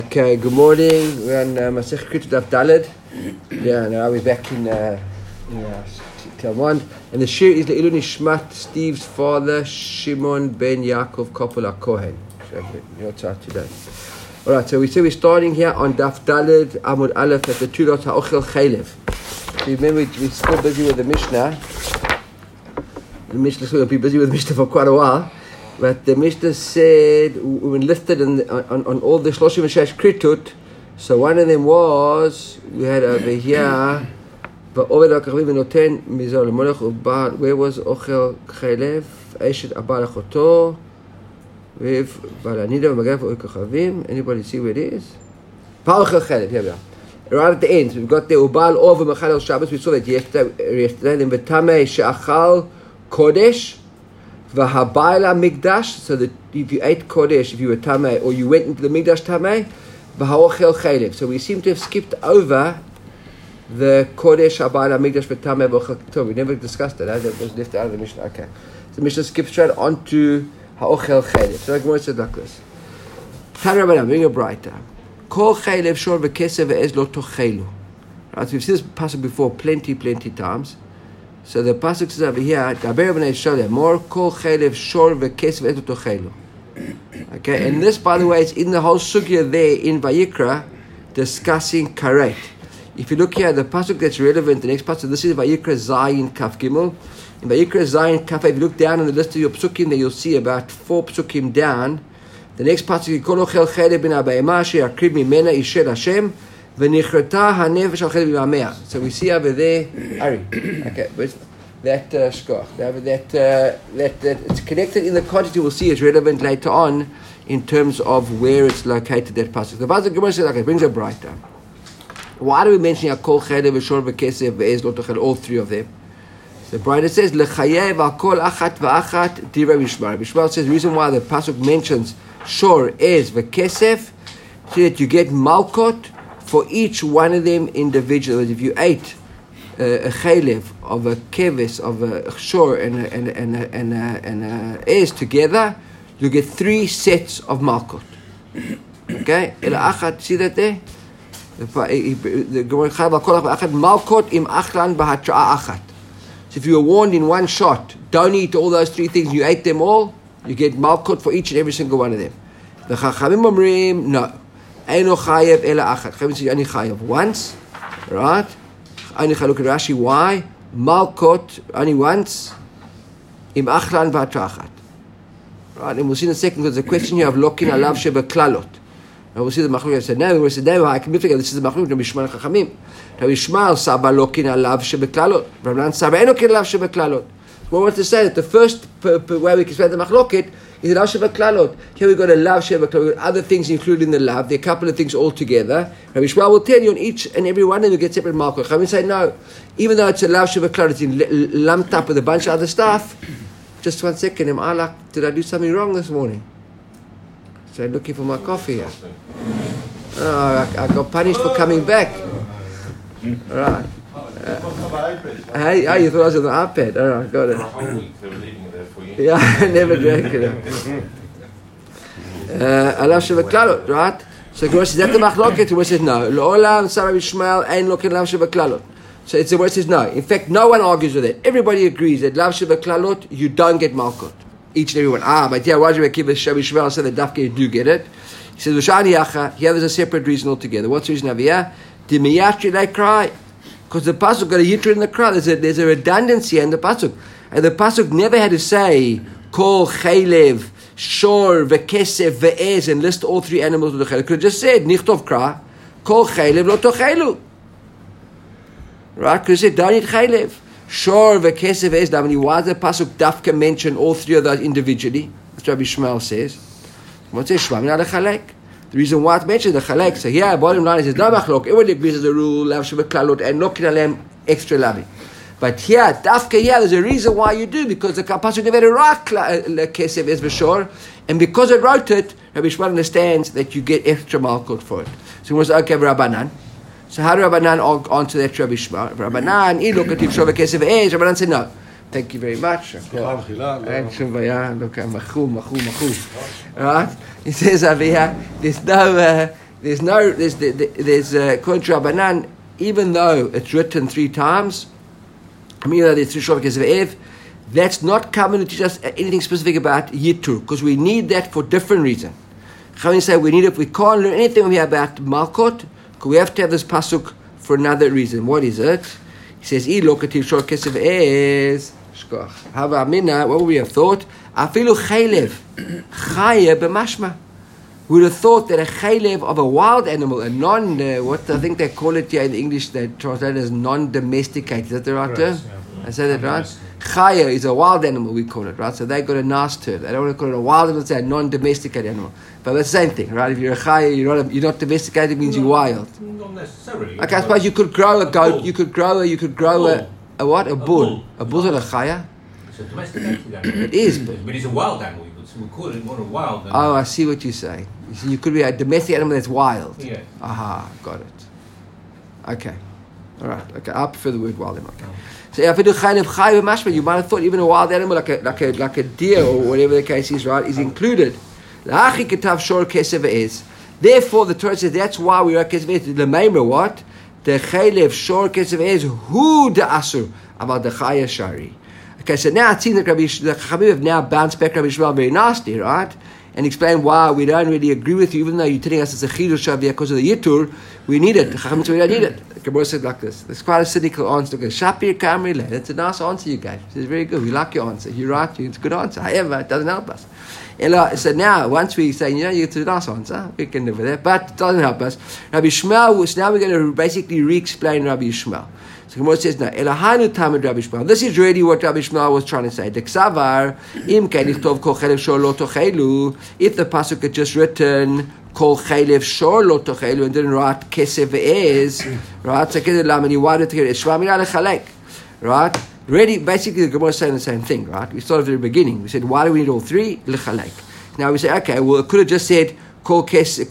Okay, good morning. We're on Masech Kritot Daf Daled. Yeah, now we're back in Talmud. And the shir is Le'ilu Nishmat, Steve's father, Shimon ben Yaakov Koppel HaKohen. Your chart today. Alright, so we say we're starting here on Daf Daled, Amud Aleph, at the Tulot HaOchel Chaylev. Remember, we're still busy with the Mishnah. The Mishnah will be busy with the Mishnah for quite a while. But the Mishnah said, we listed on all the Shloshim Shesh Kritut. So one of them was, we had over here, where was Ochel Chaylev? Eshet Abal Achoto, with Balanida, Magav, Oikachavim. Anybody see where it is? Ochel Chaylev, here we are. Right at the end, we've got the Ubal over Machal Shabbos. We saw that yesterday. Then V'tamei She'achal Kodesh. V'habayla Migdash, so that if you ate Kodesh, if you were Tamei, or you went into the Migdash Tamei, V'haochel Chaylev. So we seem to have skipped over the Kodesh, Habayla Migdash, V'tamei, V'ochel. We never discussed that. That was left out of the Mishnah. Okay. So the Mishnah skips straight on to Ha'ochel Chaylev. So like Gemara said like this. Tana Rabbanan, bring a brighter. Kol Chaylev shor v'kesev ve'ez lo tochelu. Right, so we've seen this passage before plenty times. So the pasuk says over here, "Daber b'nei Sholem, more kol chaylev shor v'kesev et tochelu." Okay, and this, by the way, is in the whole sugya there in Vayikra, discussing karet. If you look here, the pasuk that's relevant, the next pasuk, this is Vayikra Zayin Kaf Gimel. In Vayikra Zayin Kaf, if you look down on the list of your psukim, there you'll see about 4 psukim down. The next pasuk is kol ochel chaylev bin abayma she'akrib mimena ishel Hashem. So we see over there, Ari, okay, but that it's connected in the context. You will see it's relevant later on in terms of where it's located. That passage. The Pasuk Gemara says, okay, brings a brighter. Why do we mention Kol Chaylev v'Shor v'Kesev v'Ez Lo Tochel, all 3 of them? The brighter says Lechayev Kol Achat v'Achat Dira Mishmar. Mishmar says the reason why the Pasuk mentions Shor, Ez v'Kesev, so that you get Malkot for each one of them individually. If you ate a chaylev of a keves, of a shor and a ez together, you get 3 sets of malkot. Okay? See that there? The Gemara malkot im achlan b'hatra'a achat. So if you were warned in one shot, don't eat all those 3 things, you ate them all, you get malkot for each and every single one of them. The Chachamim omrim, no. Eino chayev ela achat. Chayyim says only chayev once, right? Only look at Rashi. Why? Malkot only once. Im achlan v'atrachat. Right, and we'll see in a second because the question here of lokin alav shebeklalot. And we'll see the machlok said no. We said no. I can figure this is the machlok to Mishmar Chachamim. To Mishmar saba lokin alav shebeklalot. Rabbanan saba eino kin alav shebeklalot. We want to say that the first way we can explain the machloket is lav shebeklalot. Here we've got a lav shebeklalot. We've got other things included in the lav. There are a couple of things all together. Rabbi Shmuel will tell you on each and every one of them you get separate malkot. Chachamim say no. Even though it's a lav shebeklalot, it's lumped up with a bunch of other stuff. Just 1 second. Did I do something wrong this morning? So I'm looking for my coffee here. Oh, I got punished for coming back. All right. You thought I was on the iPad. All right, got it. Yeah, I never drank it. Alav shebeklalot, right? So Gemara says, that's the machloket. Gemara says, no. L'olam Sarah Bishmael ain't looking lav shebeklalot. So it's the word says no. In fact, no one argues with it. Everybody agrees that lav shebeklalot, you don't get malkot. Each and every one. But yeah, Rashi Akiva Shebishmael said that dafke you do get it. He says, V'shani yacha, here there's a separate reason altogether. What's the reason over here? Dimiyatri they cry. Because the pasuk got a yitra in the crowd. There's a redundancy in the pasuk, and the pasuk never had to say kol chaylev, shor, v'kesev, ve'ez, and list all 3 animals of the chaylev. Could have just said nichtov kra, kol chaylev lo tochelu. Right? Could have said don't eat chaylev, shor, v'kesev, ve'ez. Now, why does the pasuk dafka mention all 3 of those individually? That's what Rabbi Shmuel says. What says Shmuel? Not a chalek. The reason why it's mentioned the chalek. So here, bottom line is no machlok. Everybody agrees as a rule, lav shebeklalot, and lokin alem extra laving. But here, dafka here, there's a reason why you do, because the pasuk never had a rak kesev ez v'shor, and because it wrote it, Rabbi Shmuel understands that you get extra malkot for it. So he was okay, Rabbanan. So how do Rabbanan answer that to Rabbi Shmuel? Rabbanan, look at if shor v'kesev ez. Rabbanan said no. Thank you very much. Right? He says over here, there's no there's according to Rabbanan, even though it's written 3 times, I mean, there's 3 short kesef ve'ev, that's not coming to teach us anything specific about Yitur, because we need that for different reason. Chachamim say we need it. We can't learn anything we have about Malkut, because we have to have this pasuk for another reason. What is it? He says, "Lokativ short kesef ve'ez." Hava mina. What would we have thought? Afilu chaylev chaya b'mashma. We would have thought that a chaylev of a wild animal, a what I think they call it here in English, they translate it as non-domesticated. Is that the right term? Yeah. I say that right? Chaya is a wild animal, we call it, right? So they got a nice term. They don't want to call it a wild animal, they say a non-domesticated animal. But it's the same thing, right? If you're a chaya, you're not domesticated, it means you're wild. Not necessarily. Okay, I suppose you could grow a goat, you could grow a what? A bull. A bull's not a chaya? It's a domesticated animal. It is, but it's a wild animal. We call it more a wild animal. Oh, I see what you're saying. You could be a domestic animal that's wild. Yeah. Aha, got it. Okay. All right. Okay, I prefer the word wild animal. Okay. So if you do chaylev chay b'mashma, you might have thought even a wild animal like a deer or whatever the case is, right, is included. L'hachi ketav shor kesef ve'ez. Therefore, the Torah says that's why we write kesef ve'ez. The maimer what? The chaylev shor kesef ve'ez hu de asur about the chaya shari. Okay, so now it seems that the Chachamim have now bounced back Rabbi Yishmael very nasty, right? And explain why we don't really agree with you, even though you're telling us it's a chidush shavia because of the yitur. We need it. The Chachamim say we don't need it. The Gemara said like this. It's quite a cynical answer. Look, Shapir Kamri Le. That's a nice answer you gave. It's very good. We like your answer. You're right. It's a good answer. However, it doesn't help us. So now, once we say, it's a nice answer, we can live with that, but it doesn't help us. Rabbi Yishmael, so now we're going to basically re-explain Rabbi Yishmael. So Gemara says now, Elahanu Tamid Rabbi Yishmael. This is really what Rabbi Yishmael was trying to say. Deksavar im kedichtov kol chelev shor lo tochelu. If the pasuk had just written kol chelev shor lo tochelu and didn't write kesef ve'ez, right? So keded lamani why to it's shva mila lechalek, right? Really, basically, the Gemara is saying the same thing, right? We started at the very beginning. We said, why do we need all 3? Lechalek. Now we say, okay, well, it could have just said kol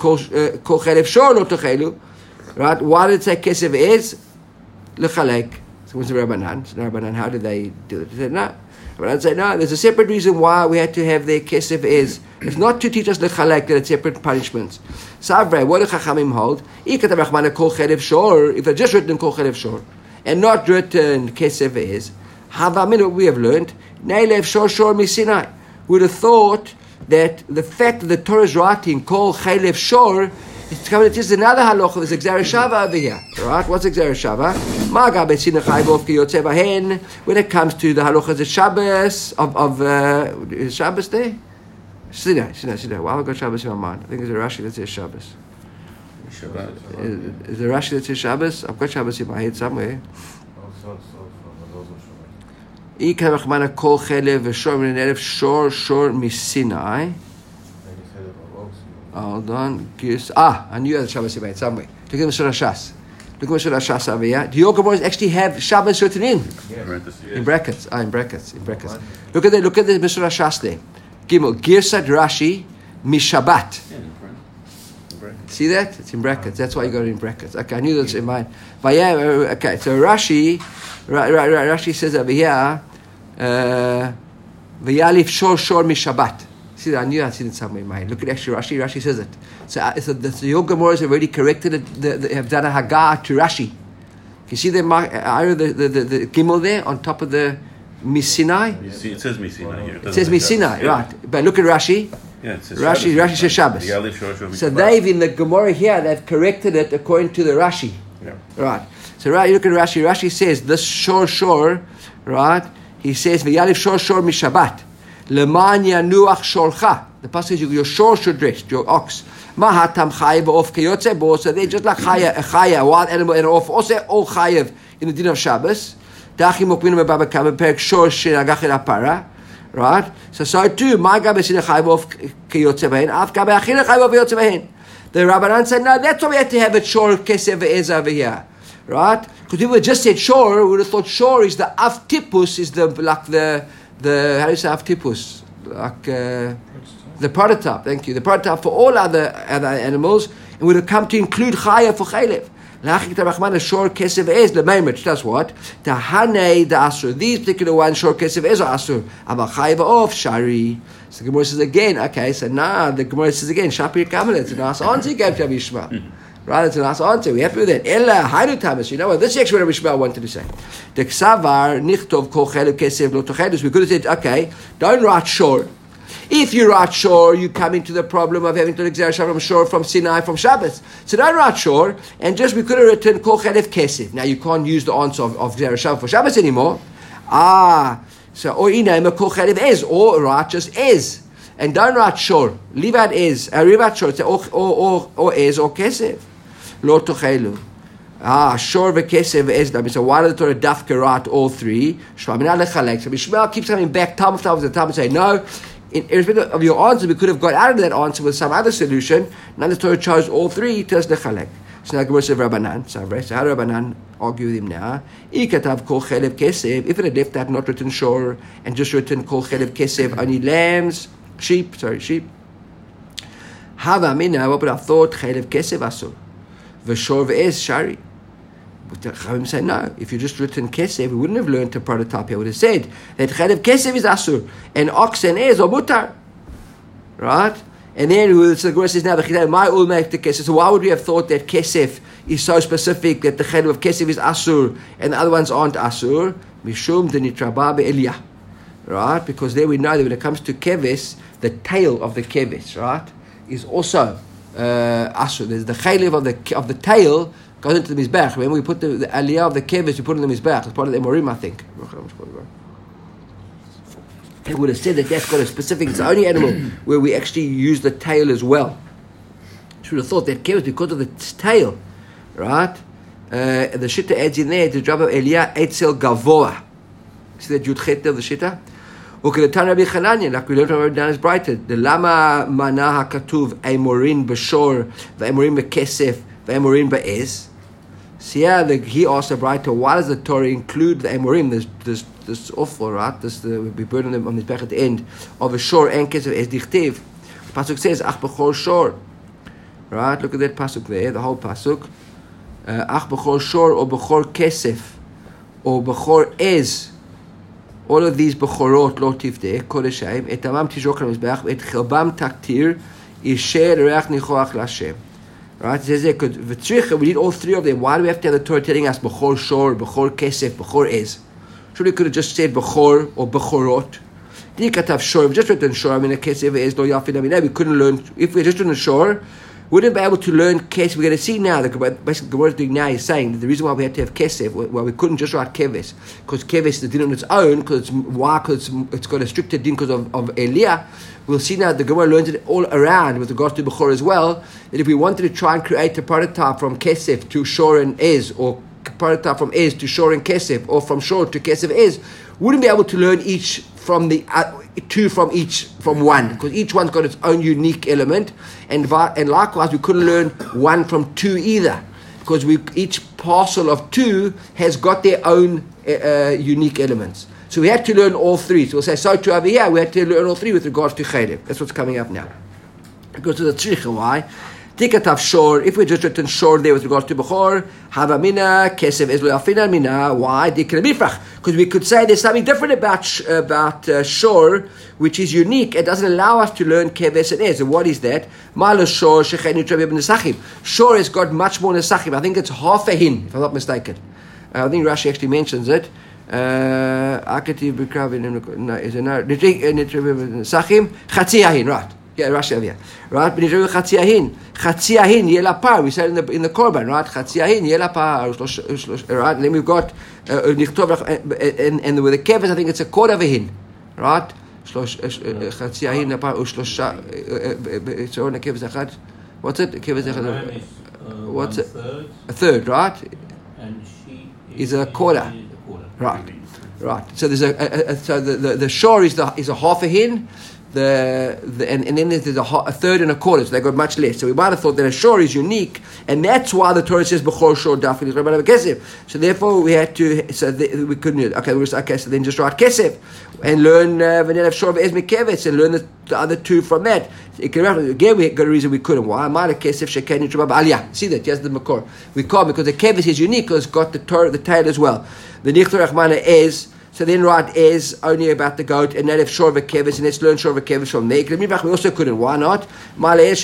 chelev shor lo tochelu, right? Why did it say kesef ve'ez? Lechalek. So what's the Rabbanan? So Rabbanan, how did they do it? They said no. Rabbanan said no. There's a separate reason why we had to have their kesef is. It's not to teach us lechalek that it's separate punishments. Savrei, what do Chachamim hold? If they're just written kol chelev shor and not written kesef is, havamin what we have learned. Neilev shor shor misinai. We'd have thought that the fact that the Torah is writing kol chelev shor. It's coming to teach another halacha. There's a Gzera Shava over here. Right? What's a Gzera Shava? When it comes to the halacha, the Shabbos of is Shabbos there? Sinai. Why have I got Shabbos in my mind? I think there's a Rashi that says Shabbos. Is there a Rashi that says Shabbos? I've got Shabbos in my head somewhere. Shor misinai. Hold on. I knew I had Shabbos in my head somewhere. Look at Meshur HaShas. Look at Meshur HaShas over here. Do your Gemara actually have Shabbos written in? Yeah. In brackets. In brackets. Look at the Meshur HaShas there. Gimel. Girsat Rashi Mishabat. See that? It's in brackets. That's why you got it in brackets. Okay, I knew that's in mine. But yeah, okay. So Rashi says over here, V'yalif shor Mishabat. See, I knew I'd seen it somewhere in my head. Look at actually Rashi says it. So your Gemara has already corrected it. They have done a Haggah to Rashi. You see the Gimel there on top of the Misinai? See, it says Misinai here. It says Misinai, right. But look at Rashi. Yeah, it says Rashi says Shabbos. So they've, in the Gemara here, they've corrected it according to the Rashi. Yeah. Right. So you look at Rashi. Rashi says, this shor, right? He says, V'yalif shor mishabat. Leman yanuach shorcha. The pasuk says your shor should rest, your ox. Mahatam chayev of kiyotze bo. So they're just like chaya, a wild animal, and off. Also all chayev in the din of Shabbos. Dachim opinu mebabakam perek shor shenagach para. Right. So too. My gabe sin chayev of kiyotze behin. Af gabe achin chayev of kiyotze behin. The Rabbanan said no. That's why we had to have it shor kesef ve'ez over here. Right. Because if we just said shor, we would have thought shor is the av tipus, is the how do you say Avtipus? Like the prototype, thank you. The prototype for all other animals, and would have come to include Chaya for Chaylev. L'achik tarachman a shor kesef ez lemeimet. That's what the hanei the asur. These particular ones shor kesef ez are asur. Aval chayiv of shari. So the Gemara says again. Okay, so now the Gemara says again. Shapir kamen. It's a nice answer. Gave to Rabbi Yishmael. Right, it's a nice answer. We happy with it. Ella haynu tamas. You know what? This is actually what Rabbi Yishmael wanted to say. The ksavar nichtov kol chelev kesef lo tochedus. We could have said, okay, don't write shor. If you write shor, you come into the problem of having to exert from shor, from Sinai, from Shabbos. So don't write shor, and just we could have written kol chelev kesef. Now you can't use the answer of Shabbos for Shabbos anymore. So or inayim kol chelev ez, or write just ez, and don't write shor. Leave out ez, leave out shor. Say or ez or kesef. Lo tochelu. Shor v'kesef v'ez. So why did the Torah dafka write all three? Shvamina lechalek. So Yishmael keeps coming back time after time and say no. Irrespective of your answer, we could have got out of that answer with some other solution. Now the Torah chose all three. Tells lechalek. So now Gemara says Rabbanan. So how do Rabbanan argue with him now? Ikatav kol chelev kesef. If it had left out not written shor and just written kol chelev kesef, only lambs, sheep. Hava mina. What would I thought? Chelev kesef asur. V'shor v'ez shari. But the Chavim say no. If you just written kesef, we wouldn't have learned to prototype. I would have said that chelev kesef is asur and ox and ez or mutar, right? And then the Gemara says now the my will make the kesef. So why would we have thought that kesef is so specific that the chelev of kesef is asur and the other ones aren't asur? Mishum denitraba be'eliyah, right? Because there we know that when it comes to keves, the tail of the keves, right, is also asur. There's the chelev of the tail goes into the mizbech. When we put the aliyah of the keves, we put it in the mizbech. It's part of the emorim, I think. They would have said that that's got a specific. It's the only animal where we actually use the tail as well. Should have thought that keves because of the tail, right? The shitta adds in there the job of aliyah etzel gavoa. See that yudchet of the shitta. Okay, the Tan Rabbi Chananya, like we learned from Rabbi Dan's brighter. The lama mana hakatuv emorin b'shor ve'emorin b'kesef ve'emorin b'ez. See, he asked the brighter, why does the Torah include the emorim? This awful, right? We burn them on this back at the end of a shor and kesef ez dichtiv. The pasuk says ach b'chor shor. Right? Look at that pasuk there, the whole pasuk. Ach b'chor shor or b'chor kesef or b'chor ez. All of these bechorot lo tivdeh kodeshaim etamam tizrok lemizbeach et chelbam taktir isher reach nichoach l'Hashem. Right? It says there because we need all three of them. Why do we have to have the Torah telling us bechor shor, bechor kesef, bechor ez? Surely we could have just said bechor or bechorot. Dikatav shor. If we just written shor, I mean a kesef ez lo yafid. I mean we couldn't learn. If we just written shor, wouldn't be able to learn kesef. We're going to see now, basically Gemara is doing now is saying that the reason why we had to have kesef, why we couldn't just write keves, because keves is the din on its own, because it's got a stricter din because of Eliyah. We'll see now the Gemara learns it all around with regards to Bechor as well, that if we wanted to try and create a prototype from kesef to shor and ez, or prototype from ez to shor and kesef, or from shor to kesef ez, wouldn't be able to learn each from the two from one, because each one's got its own unique element, and likewise we couldn't learn one from two either, because each parcel of two has got their own unique elements. So we had to learn all three. So we'll say so too over here. We had to learn all three with regards to chelev. That's what's coming up now. It goes to the tzricha. Why? Tikatav shor. If we just written shor there with regards to bechor, havamina kesef ezlo afina mina. Why? Because we could say there's something different about shor, which is unique. It doesn't allow us to learn keves and ez. And what is that? Malo shor shechenu trabib nesachim. Shor has got much more nesachim. I think it's half a hin, if I'm not mistaken. I think Rashi actually mentions it. Akativ b'kravin no is a no nesachim chatzi ahin, right? Yeah, Rashi over here, right? But chatzi ahin yelapar. We said in the korban, right? Chatzi ahin yelapar, right? And then we've got nichtov and with the keves, I think it's a quarter of a hin, right? Chatzi ahin lapar ushlosha. So on the keves echad, what's it? Keves echad. What's it? A third, right? And she is a quarter. Right. So there's so the shor is a half a hin, and then there's a third and a quarter, so they got much less. So we might have thought that a shor is unique, and that's why the Torah says b'chor shor dafkin l'chorban kesef. So therefore we had to, we couldn't. Okay, so then just write kesef and learn v'nelev shor v'ez mikevetz and learn the other two from that. Again, we got a reason we couldn't. Why? Amar kesef sheken yitrubah b'aliyah. See that? Yes, the makor. We can't because the keves is unique because it's got the Torah, the tail as well. The nichtor rachmana is. So then write is only about the goat and not if shor v'keves, and let's learn shor v'keves from there. We also couldn't. Why not? Right? The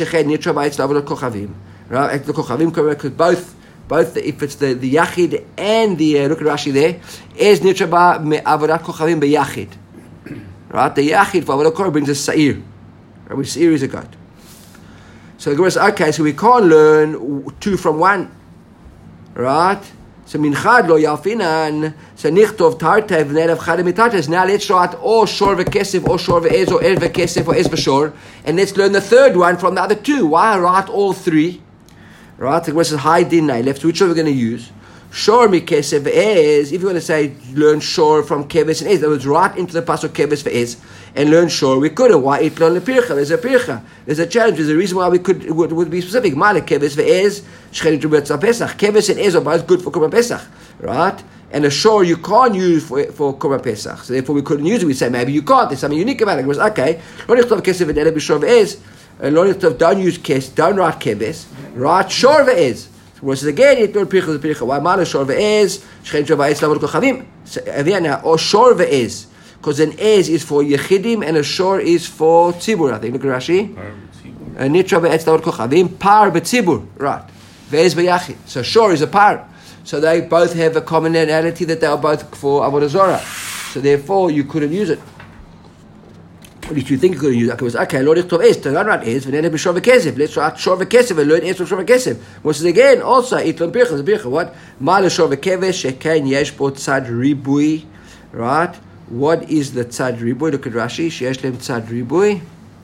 kochavim, because both if it's the yachid and the look at Rashi there, is nitra ba me'avodat kochavim beyachid. Right? The yachid for avodat kochavim brings a sa'ir. Right? Which sa'ir is a goat. So the Gemara says, okay, so we can't learn two from one. Right? So minchad lo yalfinan. So nichtov tartev ne'ev chadem mitartes. Now let's write or shor v'kesef or shor v'ez or ez v'kesef or ez v'shor, and let's learn the third one from the other two. Why write all three? Right? The question is high din left. Which are we going to use? Shor mikesef v'ez. If you want to say learn shor from keves and ez, that was right into the pasuk keves v'ez and learn shor. We couldn't. Why itlon lepircha? There's a pircha. There's a challenge. There's a reason why we would be specific. Male keves v'ez shchenin tu b'tzal pesach. Keves and ez are both good for korban pesach, right? And a shor you can't use for korban pesach. So therefore we couldn't use it. We say maybe you can't. There's something unique about it. It was okay. Lo nichtov kesef v'nelev b'shor v'ez. Lo nichtov don't use kes. Don't write keves. Write shor v'ez. Whereas again, it don't pircha the pircha. Why mana shor v'ez? Shchein tu b'tzal lavod kochavim. Again now, or shor v'ez. Because an ez is for yechidim and a shor is for tzibur. I think. Look at Rashi. Nitra be'etz lavod kochavim. Par b'tzibur. Right. Ve'ez b'yachid. So shor is a par. So they both have a commonality that they are both for avodah zarah. So therefore you couldn't use it. At least you think you couldn't use it. Okay, lo nichtov ez. Don't write ez. V'nelev b'shor v'kesef. Let's write shor v'kesef and learn ez from shor v'kesef. Which is again also itlon pircha. The pircha. What? Ma l'shor v'keves shekain yesh bo tzad ribui. Right. What is the tzad ribui? Look at Rashi. Sheyesh lem tzad ribui.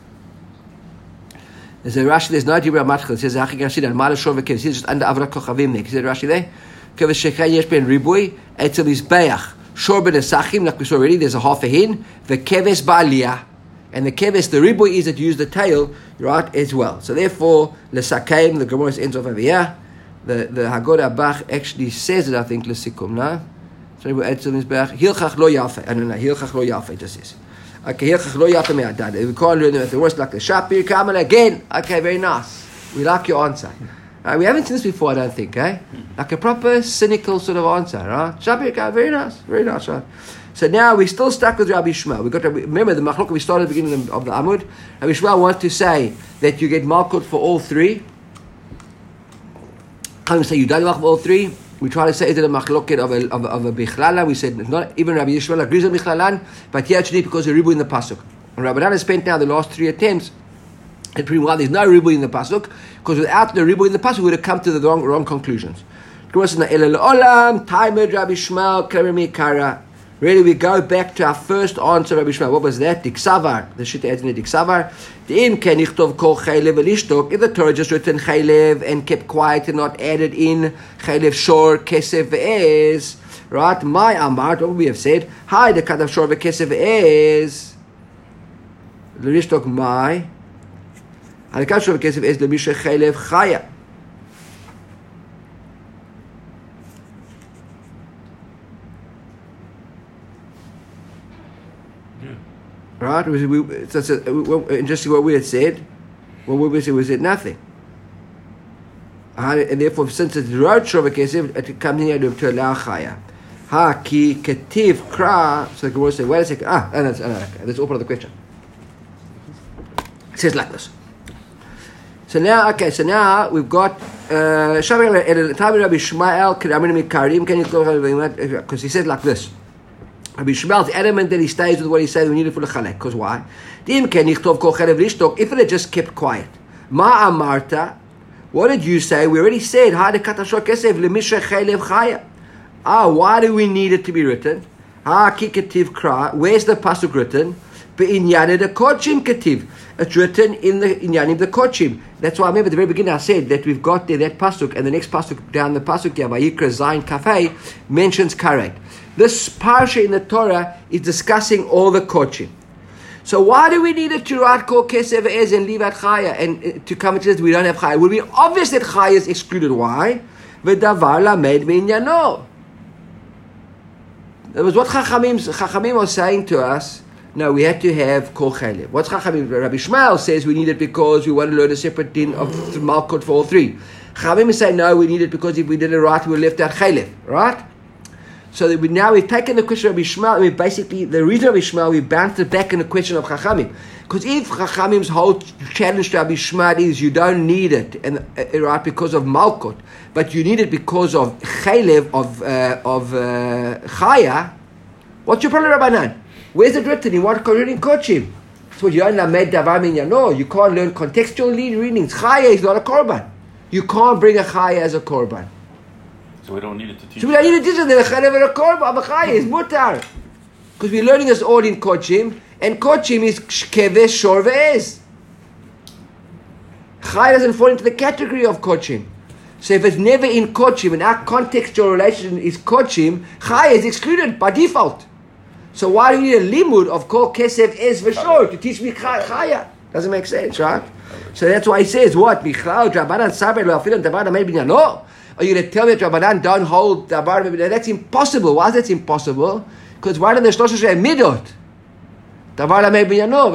There's a Rashi. There's no Dibra Matchel. It says Achik Rashi and Mal Shor v'Keves. It's just under Avodat Kochavim. There. Is there Rashi there? Keves Shekhay Yesh Ben Ribui. Etzel Mizbeach. Shor Ben Esachim. Like we saw already. There's a half a hin. V'Keves Ba'aliyah. And the Keves, the Ribui is that you use the tail, right, as well. So therefore, L'Sakaim, the Gemara ends off over here. The Haggadah Bach actually says it, I think, L'Sikum, no? Hilchach lo yafe. I don't know. Hilchach lo yafe. It just says. Okay. Hilchach lo yafe me'adad. We can't learn them at the worst like the Shapir Kamal again. Okay. Very nice. We like your answer. We haven't seen this before, I don't think. Like a proper cynical sort of answer. Right? Shapir Kamal. Very nice. Very nice. Right? So now we're still stuck with Rabbi Shmuel. We got to remember the machlok we started at the beginning of the Amud. Rabbi Shmuel wants to say that you get malkut for all three. Can't we say you don't malkut for all three? We try to say is it a machloket of a bichlala? We said not even Rabbi Yishmael agrees on bichlalan, but here actually because of ribu in the pasuk. And Rabbi Dan has spent now the last 3 attempts and pretty well there's no ribu in the pasuk because without the ribu in the pasuk we would have come to the wrong conclusions. Really, we go back to our first answer, Rabbi Shmuel. What was that? Diksavar. The shit adds in the Diksavar. If the Torah just written chaylev and kept quiet and not added in chaylev shor kesef ve'ez, right? My amart, what we have said, hi the katav shor ve'kesef ve'ez, l'rishtok my, the katav shor ve'kesef ve'ez l'misha chaylev chaya. Right? Interesting what we had said. What we said, we said nothing. And therefore, since it's wrote Shor v'Kesef, it comes in here to allow Chaya. Ha ki ketiv kra. So the Gemara said, wait a second. That's all part of the question. It says like this. So now we've got Shabbat el Tabi Rabbi Shmuel Kedamim Mikarim. Can you go? Because he said like this. Rabbi Shmuel is adamant that he stays with what he said we need it for the chalek. Because why? If it had just kept quiet. Ma amarta. What did you say? We already said why do we need it to be written? Where's the pasuk written? It's written in the inyanim the kochim. That's why I remember at the very beginning I said that we've got there that pasuk and the next pasuk down the pasuk there Vayikra Zayin Kafei mentions karet. This parsha in the Torah is discussing all the kochim. So why do we need it to write Kol Kesef Ve'ez and leave out Chaya? And to come to this, we don't have Chaya. It would be obvious that Chaya is excluded. Why? V'davar lamed minyano. That was what Chachamim are saying to us. No, we had to have Kol Chalev. What's Chachamim? Rabbi Shmuel says we need it because we want to learn a separate din of Malkut for all three. Chachamim say no, we need it because if we did it right, we left out Chalev. Right? So that we've taken the question of Rabbi Shmuel, and basically, the reason of Rabbi Shmuel, we bounced it back in the question of Chachamim. Because if Chachamim's whole challenge to Rabbi Shmuel is you don't need it, and right, because of Malkut, but you need it because of Chalev, of Chaya, what's your problem, Rabbanan? Where's it written? In what reading Kochim? So you don't lamed davar minyano. You can't learn contextual readings. Chaya is not a korban. You can't bring a Chaya as a korban. So we don't need it to teach. So we don't need to teach it. The Chalev and a korban, but Chaya is mutar. Because we're learning this all in Kochim, and Kochim is keves, shor, ve'ez. Chaya doesn't fall into the category of Kochim. So if it's never in Kochim, and our contextual relation is Kochim, Chaya is excluded by default. So why do you need a limud of Kol Kesef Ez V'Shor to teach me Chaya? Doesn't make sense, right? So that's why he says, what? Michlau, Rabbanan Saber, Lo Afilan, Davar Lamed Binyano? Are you going to tell me that Rabbanan don't hold Davar Lamed Binyano? That's impossible. Why is that impossible? Because why don't the Shlosh Shei Midot? Davar Lamed Binyano,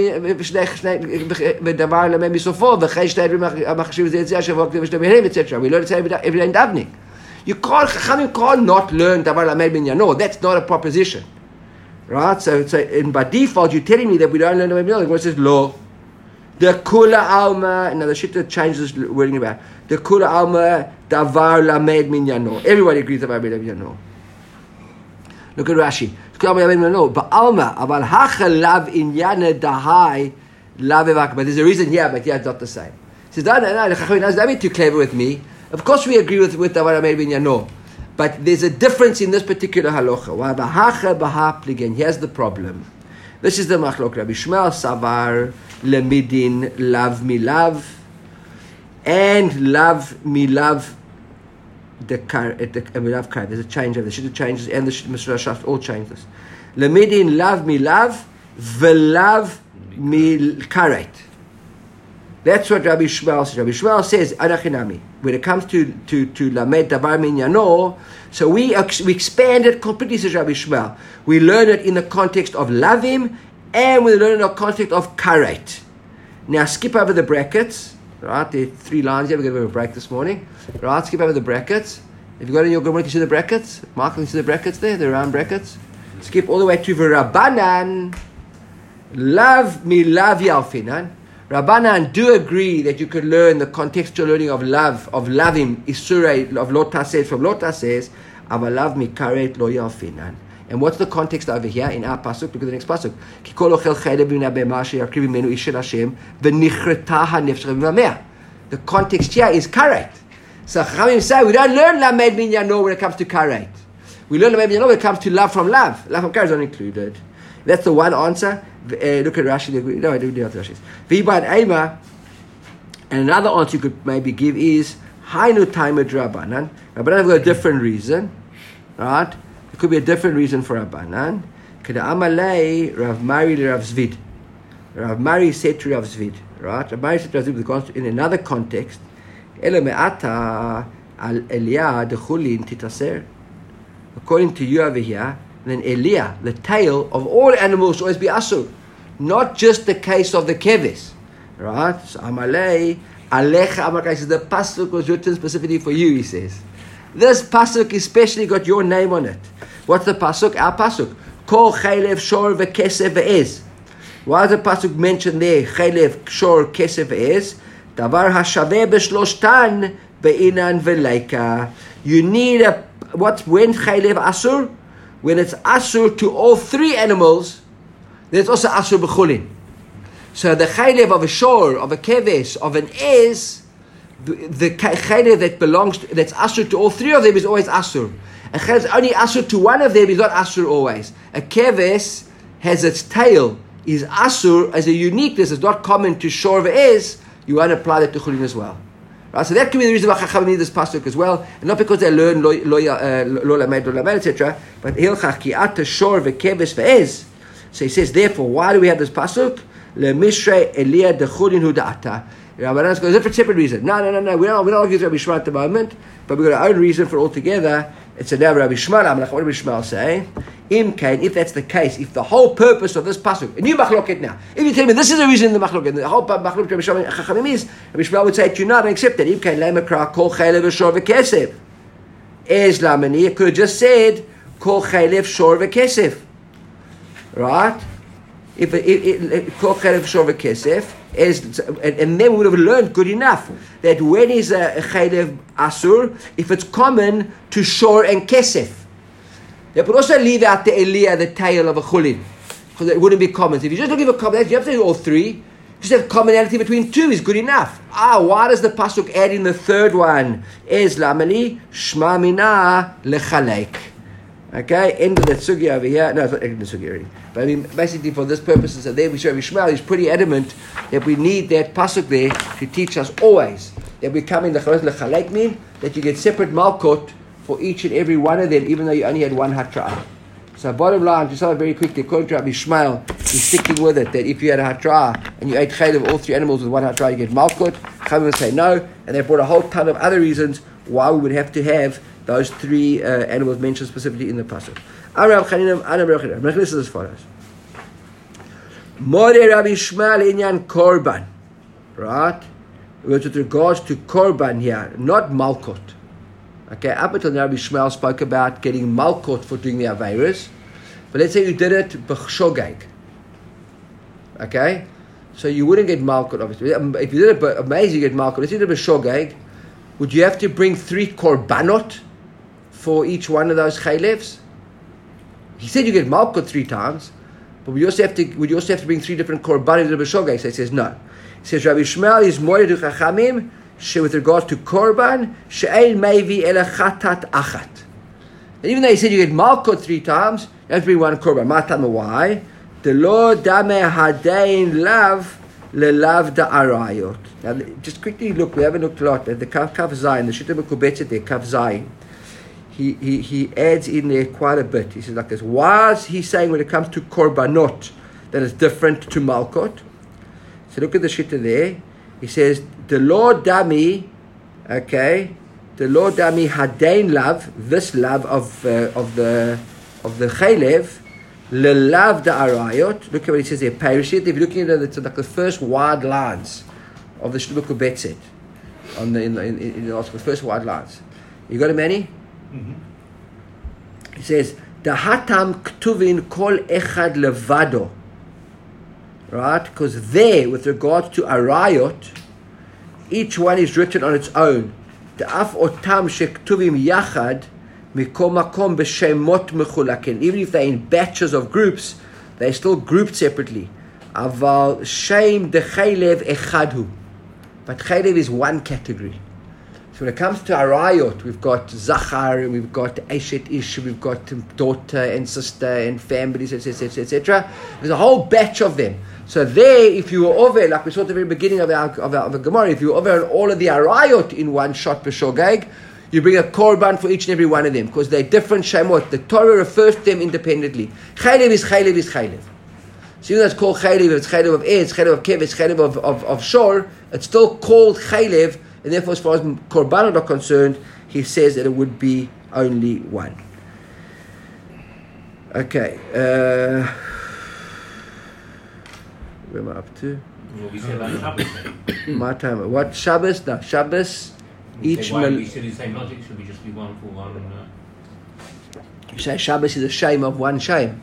Davar Lamed Bisofo, V'chei Shtei Machashiv Zetzia, Shavok Shtei Behem, etc. We learn it every day in Davnik. You can't not learn Davar Lamed Binyano. That's not a proposition. Right? So by default, you're telling me that we don't learn the Binyano. It says law. The Kula Alma, now the shit changes wording about. The Kula Alma, Davar Lamed Minyano. Everybody agrees Davar Lamed Minyano. Look at Rashi. But Alma, Aval Hacha Lav Inyana Dahai Lavevak. But there's a reason here, but yeah, it's not the same. He says, no, don't be too clever with me. Of course we agree with Davar Lamed Minyano. But there's a difference in this particular halacha. Here's the problem. This is the machlok. Rabbi Shmuel Savar Lemidin Lav Milav and Lav Milav the Milav Kar. There's a change of the Shita changes and the Mishnah Shaft all change this. Lemidin Lav Milav Velav Mil Karet. That's what Rabbi Shmuel says. Rabbi Shmuel says, Anachinami. When it comes to Lamed Davar Minyano, so we expand it completely, says Rabbi Shmuel. We learn it in the context of Lavim, and we learn it in the context of Karet. Now skip over the brackets. Right, there are 3 lines here. We're going to have a break this morning. Right, skip over the brackets. If you got in your Gemara, you see the brackets? Mark, you see the brackets there? The round brackets? Skip all the way to Rabbanan. Lav Milav Yalfinan. Rabbanan do agree that you could learn the contextual learning of love, of lavim, isurei, of lo taseh, from lo taseh, aval lav mikaret lo yalfinan. And what's the context over here in our pasuk? Look at the next pasuk. Ki kol ochel chaylev b'nei behema sheyakriv mimenu ish shel Hashem v'nichreta hanefsh v'mameh. The context here is karet. So Chachamim say we don't learn lamed minyano when it comes to karet. We learn lamed minyano when it comes to love from love. Love from karet is not included. That's the one answer. Look at Rashi. No, I don't do Rashi. V'ibad Eima. And another answer you could maybe give is Hainu Taimad Rabbanan. Rabbanan have got a different reason, right? It could be a different reason for Rabbanan. Kada Amalei Rav Mari Rav Zvid. Rav Mari said to Rav Zvid, right? Rav Mari said to Rav Zvid in another context. Ele me'ata al Eliah dechulin titaser. According to you over here. Then Eliah, the tail of all animals should always be asur, not just the case of the keves, right? So Amalei, Alecha Amalei says the pasuk was written specifically for you. He says this pasuk especially got your name on it. What's the pasuk? Our pasuk. Kol chaylev shor v'kesef ve'ez. Why is the pasuk mentioned there? Chaylev shor kesef ve'ez. Davar hashaveh b'shloshtan be'inan v'leika. You need a what? When chaylev asur? When it's asur to all 3 animals, then it's also asur b'chulin. So the chaylev of a shor, of a keves, of an ez, the chaylev that belongs to, that's asur to all 3 of them is always asur. A chaylev is only asur to one of them is not asur always. A keves has its tail, is asur as a uniqueness, it's not common to shor v'ez. You want to apply that to chulin as well. Right, so that could be the reason why Chachamim need this pasuk as well, and not because they learn lo lamed, etc. But hilchach ki ata shor vekeves ve'ez So he says, therefore, why do we have this pasuk? Le mishrei Elia dechulin hu da'ata. Rabbanan goes for a separate reason. No. We don't argue with Rabbi Shmuel at the moment, but we've got our own reason for it altogether. It's a now Rabbi Shmuel. I'm like, what did Rabbi Shmuel say? If that's the case, if the whole purpose of this pasuk, a new machloket now, if you tell me this is the reason the machloket, the whole machloket Rabbi Shmuel Chachamim is, Rabbi Shmuel would say to you, no, I don't accept that. If kain lemakra kol chaylev v'shor v'kesef, es lamani, it could have just said kol chaylev shor v'kesef, right? If kol chaylev shor v'kesef, and then we would have learned good enough that when is a chaylev asur, if it's common to shor and kesef. They could also leave out the Elia, the tail of a chulin, because it wouldn't be common. So if you just looking for commonality, you have to do all three. Just have commonality between two is good enough. Why does the pasuk add in the third one? Ez lamali shma mina lechalek. Okay, end of the sugya over here. No, it's not end of the sugya already. But I mean, basically for this purpose, so there we show Shmuel is pretty adamant that we need that pasuk there to teach us always that we come in the lechalek mean that you get separate malkot for each and every one of them, even though you only had one hatra'ah. So bottom line, just very quickly, according to Rabbi Shmuel, he's sticking with it, that if you had a hatra'ah and you ate chaylev of all three animals with one hatra'ah, you get malkut. Chachamim would say no, and they brought a whole ton of other reasons why we would have to have those three animals mentioned specifically in the pasuk. This is as follows. More Rabbi Shmuel inyan korban, right? With regards to korban here, not malkut. Okay, up until now, Rabbi Shmuel spoke about getting malkot for doing the aveiros, but let's say you did it b'shogeg. Okay, so you wouldn't get malkot, obviously. If you did it, but amazing, you get malkot. Let's say you did it b'shogeg, would you have to bring 3 korbanot for each one of those chaylevs? He said you get malkot 3 times, but would you also have to bring 3 different korbanot to b'shogeg? So he says no. He says Rabbi Shmuel is more to chachamim. With regards to korban, she'ein meivi ela chatat achat. And even though he said you get malkot 3 times, you have to bring 1 korban. Matama why? The lo dame hadein lav lelav da arayot. Now, just quickly look. We haven't looked a lot at the Kaf Zayin, the Shita Mekubetzet there, Kaf Zayin. He adds in there quite a bit. He says like this: why is he saying when it comes to korbanot that is different to malkot? So look at the Shita there. He says, the Lord Dami, okay, the Lord Dami Hadain love, this love of the Chaylev, lelav da arayot. Look at what he says there, Parashit. If you're looking at like the first wide lines of the Shluku Betzet, in the article, the first wide lines. You got it, Manny? Mm-hmm. He says, the hatam ktuvin kol echad levado. Right? Because there, with regard to arayot, each one is written on its own. Ta'af otam shektuvim yachad mikom makom b'shemot mechulakin. Even if they're in batches of groups, they're still grouped separately. Aval shem de chaylev echadhu. But chaylev is one category. So when it comes to arayot, we've got zachar, and we've got eshet ish, we've got daughter and sister and families, etc., etc. There's a whole batch of them. So there, if you were over, like we saw at the very beginning of our Gemara, if you were over on all of the arayot in one shot b'shogeg, you bring a korban for each and every one of them, because they're different shemot. The Torah refers to them independently. Chaylev is chaylev is chaylev. So even though it's called chaylev, it's chaylev of ez, chaylev of kev, it's chaylev of shor, it's still called chaylev, and therefore as far as korbanot are concerned, he says that it would be only one. Okay. Where am I up to? Well, we said about Shabbos then. My time. What? Shabbos? No, Shabbos. Each why we said the same logic, should we just be one for one? You say Shabbos is a shame of one shame.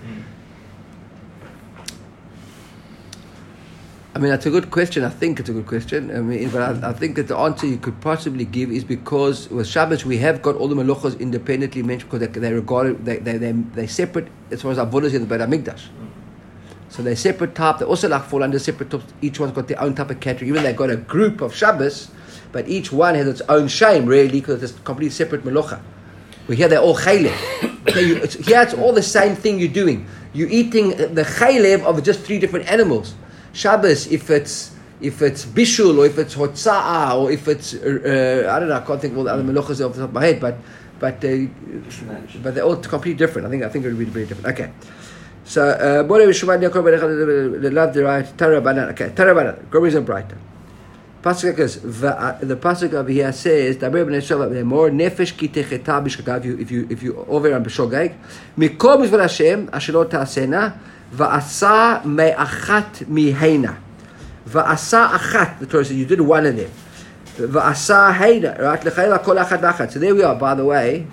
I mean, that's a good question. I think it's a good question. I mean, but I think that the answer you could possibly give is because with Shabbos we have got all the meluchos independently mentioned because they regarded they separate as far as avodas in the Beit Hamikdash. So they're separate type. They also like fall under separate types. Each one's got their own type of category. Even they've got a group of Shabbos, but each one has its own shame, really, because it's a completely separate melucha. We hear they're all chaylev. Here it's all the same thing you're doing. You're eating the chaylev of just 3 different animals. Shabbos, if it's bishul, or if it's hotza'a, or if it's I don't know, I can't think of all the other meluchas off the top of my head, but they're all completely different. I think it would be very different. Okay. So, Bore Yeshua Yaakov the love the right Tarabanan. Okay, Tarabanan. Gomes and brighter. Pasuk goes. The pasuk over here says, "Daber b'nei Yisrael more nefesh ki techeta b'shagav." If you over on b'shogeg, mikol mizvah Hashem asher lo ta'asena va'asa me'achat mihena va'asa achat. The Torah says you did one of them. Va'asa heina. Right, l'chayla kol achat v'achat. So there we are. By the way.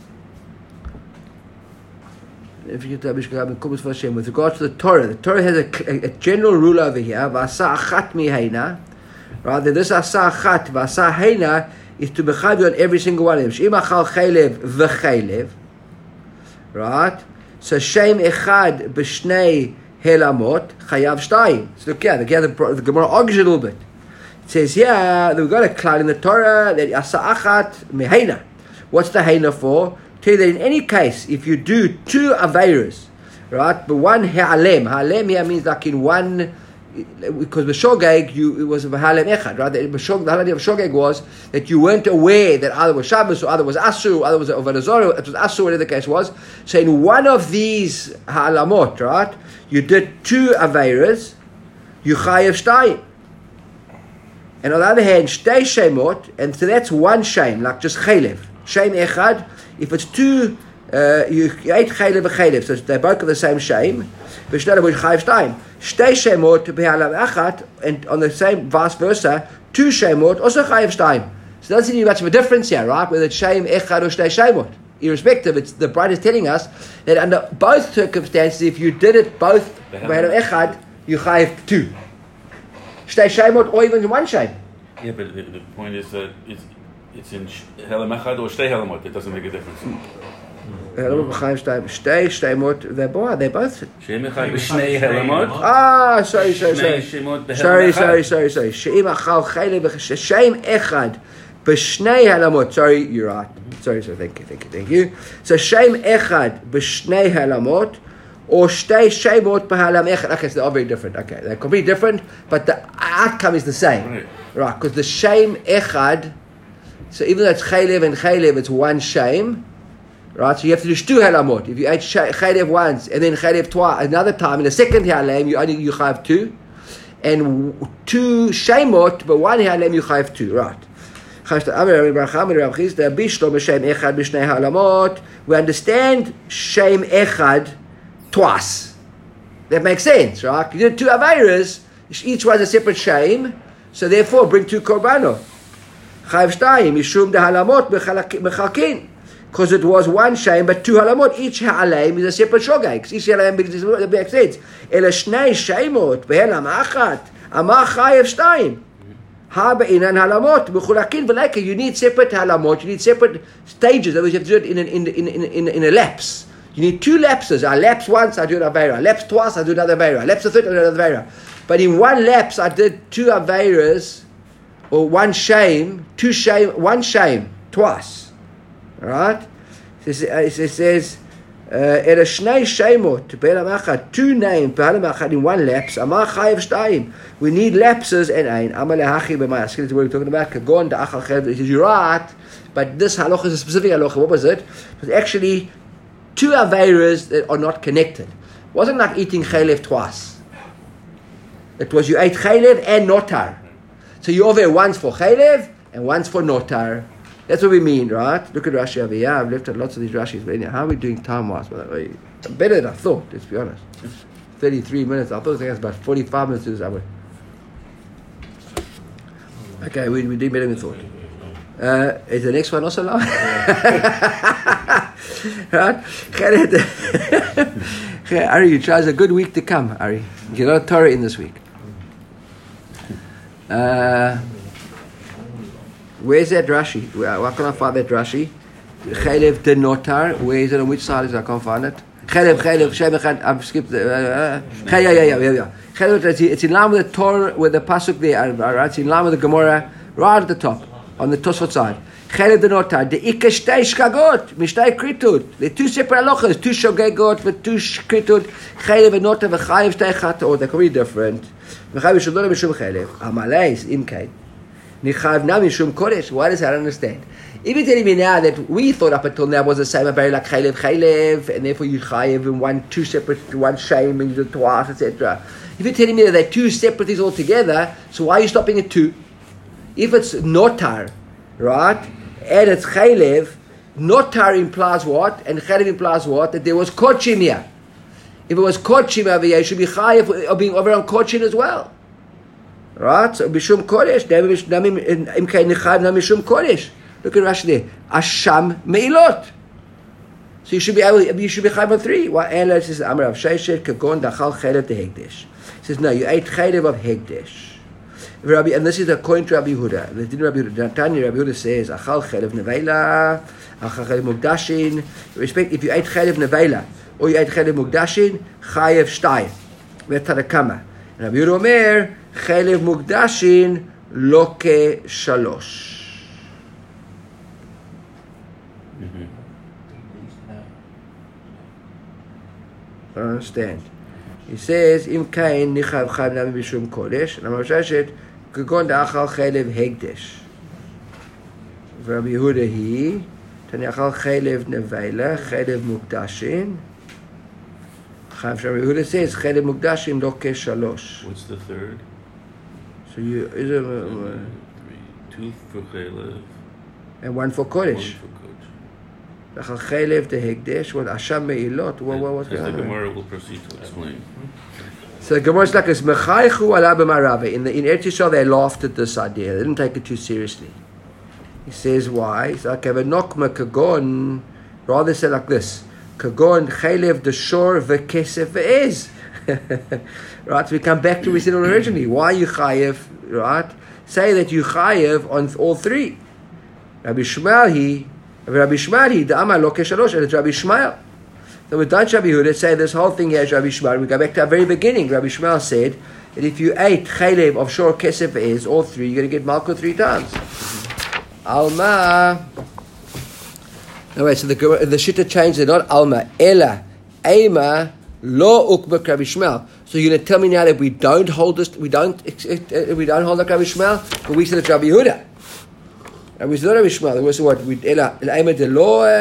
With regards to the Torah has a general rule over here. V'asa achat mihena. Rather, this asa achat v'asa heina is to be chayav on every single one of them. She'im achal chaylev v'chaylev. Right? So shem echad b'shnei helamot chayav shtayim. So look here, the Gemara argues a little bit. It says here that we've got a cloud in the Torah that asa achat mihena. What's the heina for? Tell you that in any case, if you do two aveiros, right, but one ha'alem here means like in one, because b'shogeg it was ha'alem echad, right? The idea of shogeg was that you weren't aware that either was Shabbos or either was Asur, or either was Avodah it was Asur, whatever the case was. So in one of these ha'alamot, right, you did two aveiros, you chayev shtayim. And on the other hand, shtei shemot, and so that's one shame, like just chaylev, shame echad. If it's two, you ate chaylev v'chaylev, so they both got the same shame. V'shnei which chayev shtayim. Shtei shemot be'alam achat, and on the same vice versa, two shemot also chayev shtayim. So it doesn't seem much of a difference here, right? Whether it's shame echad or shtei shemot. Irrespective, it's the Bride is telling us that under both circumstances, if you did it both be'alam echad, you chayev two. Shtei shemot or even one shame. Yeah, but the point is that it's in Helam Echad or Shtei Helamot. It doesn't make a difference. Shtei Shemot. They're both. Shem Echad b'Shnei Helamot. Sorry. She'im achal chaylev Shem Echad b'Shnei Helamot. Sorry, you're right. Sorry. Thank you. So Shem Echad b'Shnei Helamot or Shtei Shemot b'Halam Echad. Okay, so they're all very different. Okay, they're completely different, but the outcome is the same. Right, because the Shem Echad. So even though it's chaylev and chaylev, it's one shame, right? So you have to do two halamot. If you ate chaylev once and then chaylev twice another time, in the second halem you have two, and two shemot, but one halem you have two, right? We understand shame echad twice. That makes sense, right? You did two aveiros, each one's a separate shame, so therefore bring two korbanot. Chayav shtayim mishum de halamot mechalkin, because it was one shame but two halamot. Each ha'alem is a separate shogeg. Each ha'alem makes sense. Ela shnei shemot behelam achat amar chayav shtayim. Ha be'inan halamot mechulakin v'leika. You need separate halamot. You need separate stages. Otherwise, you have to do it in a lapse. You need two lapses. I lapse once, I do an aveira. I lapse twice, I do another aveira. I lapse a third, I do another aveira. But in one lapse, I did two aveiras. Or one shame, one shame, twice. Right? It says, Ela shnei shemot, be'elam achad, two names, be'elam achad in one lapse, amar chayev shtayim. We need lapses and ein. Amar lehachi b'may. That's what we're talking about. Kagon da'achal chayv. He says, you're right, but this halacha is a specific halacha. What was it? It was actually two aveiras that are not connected. It wasn't like eating chaylev twice. It was you ate chaylev and notar. So you over once for chaylev and once for notar. That's what we mean, right? Look at Rashi over here. I've left out lots of these Rashis. But anyhow, how are we doing time-wise? Better than I thought, let's be honest. 33 minutes. I thought it was about 45 minutes to this hour. Okay, we did better than we thought. Is the next one also long? Right? Ari, you try. It's a good week to come, Ari. You get a lot of Torah in this week. Where's that Rashi? Where can I find that Rashi? Chaylev de notar. Where is it? On which side is it? I can't find it. Chaylev, Shem Echad. I've skipped the. Yeah. Chaylev. It's in line with the Torah, with the pasuk there. Right? It's in line with the Gemara, right at the top, on the Tosfot side. Chaylev de notar. The ikka shtei shkagot, mishtei kritut. The two separate halachas, two shogegot with two kritut. Chaylev and notar v'chayev shtei chatot. They're completely different. V'chayev shalom mishum chaylev. Amalei is imkain. Nichav Nami Shum Kodesh. Why does that understand? If you're telling me now that we thought up until now was the same, very like chaylev, and therefore you chayev in two separate, one shame, and you do it twice, etc. If you're telling me that they're two separate things altogether, so why are you stopping at two? If it's notar, right, and it's chaylev, notar implies what, and chaylev implies what? That there was kodshim here. If it was kodshim over here, you should be chayev of being over on kodshim as well. Right? So bishum kodesh, imkei nichayev na mishum kodesh. Look at Rashi there. Asham meilot. So you should be chayav on three. Why? Ela says Amar Rav Sheshet kagon dachal chaylev de hegdesh. He says no, you ate chaylev of hegdesh. And this is according to Rabbi Yehuda. The din Rabbi Yehuda. Rabbi Yehuda says achal chaylev nevela, achal chaylev mukdashin. Respect if you ate chaylev nevela or you ate chaylev mukdashin, chayev shtayim. Ve'tadakama. Rabbi Yehuda omer chaylev mukdashin loke shalosh. I don't understand. He says, "Im kain nichav chayv nami b'shum kodesh." And Amar Sheshet, "Kagon da'achal chaylev hegdesh." Rabbi Yehuda he, "Tani achal chaylev nevela, chaylev mukdashin." Rabbi Yehuda says, "Chaylev mukdashin lo shalosh." What's the third? So you is a 2 for chaylev and 1 for kodesh. Achal chaylev de hegdesh. What asham meilot? What's going on? The Gemara will proceed to explain. So the Gemara is like this: Mechaychu ala b'marave. In Eretz Yisrael, they laughed at this idea. They didn't take it too seriously. He says why? He's like nokma kagon. Rather say like this: Kagon chaylev deshor v'kesef ve'ez. Right. So we come back to what we said originally. Why you chayev? Right. Say that you chayev on all three. Rabbi Shmuel the Amar lo keshalosh, and it's Rabbi Shmuel. So we don't Rabbi Yehuda say this whole thing here is Rabbi Shmuel. We go back to our very beginning. Rabbi Shmuel said that if you ate chaylev of shor kesef is all three, you're going to get malchut 3 times. Alma. No wait. So the shitta changed. They're not alma. Ela, ema, lo ukbek Rabbi Shmuel. So you're going to tell me now that we don't hold this. We don't hold like Rabbi Shmuel, but we said it's Rabbi Yehuda. And we said Rabbi Shmuel. It was what we like we don't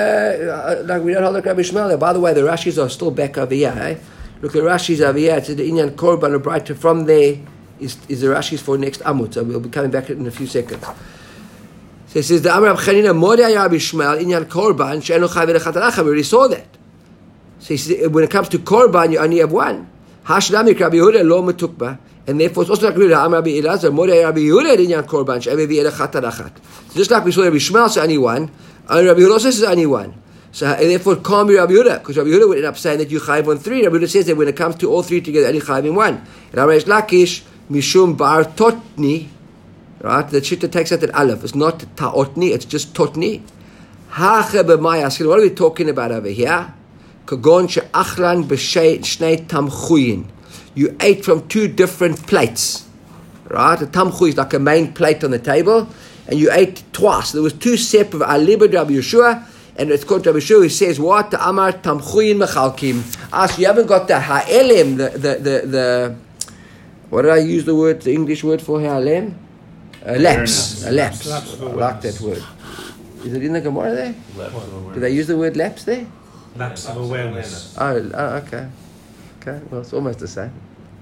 hold like Rabbi Shmuel. By the way, the Rashis are still back over here. Eh? Look, the Rashis over here. It's the Inyan Korban of Brighter. From there is the Rashis for next Amud. So we'll be coming back in a few seconds. So it says the Amar Chanina Modeh Rabbi Shmuel Inyan Korban she'enu chayv lechataracha. We already saw that. So he says when it comes to Korban, you only have one. Hashdamik Rabbi Yehuda lo metukba. And therefore, it's also like Rabbi Elazar, Modeh Rabbi Yehuda Inyan Korban she'evi lechataracha. So just like we saw Rabbi Shmuel says only one, and Rabbi Yehuda says only one. So therefore, it can't be Rabbi Yehuda, because Rabbi Yehuda would end up saying that you chayiv on 3. Rabbi Yehuda says that when it comes to all 3 together, only chayiv in 1. And Reish Lakish mishum bar totni, right? The shitta takes out that aleph. It's not ta'otni, it's just totni. Hache b'mayas. What are we talking about over here? Kagon she'achlan b'shnei tamchuyin. You ate from 2 different plates, right? A tamchuy is like a main plate on the table, and you ate twice. There was 2 separate alibad Rabbi Yeshua, and it's called Rabbi Yeshua. He says what? The Amar tamchuyin mechalkim. So you haven't got the ha'elem, the what did I use the word? The English word for ha'elem? Lapse. A lapse. I like that word. Is it in the Gemara there? Do they use the word lapse there? Lapse of awareness. Oh, okay. Okay, well, it's almost the same.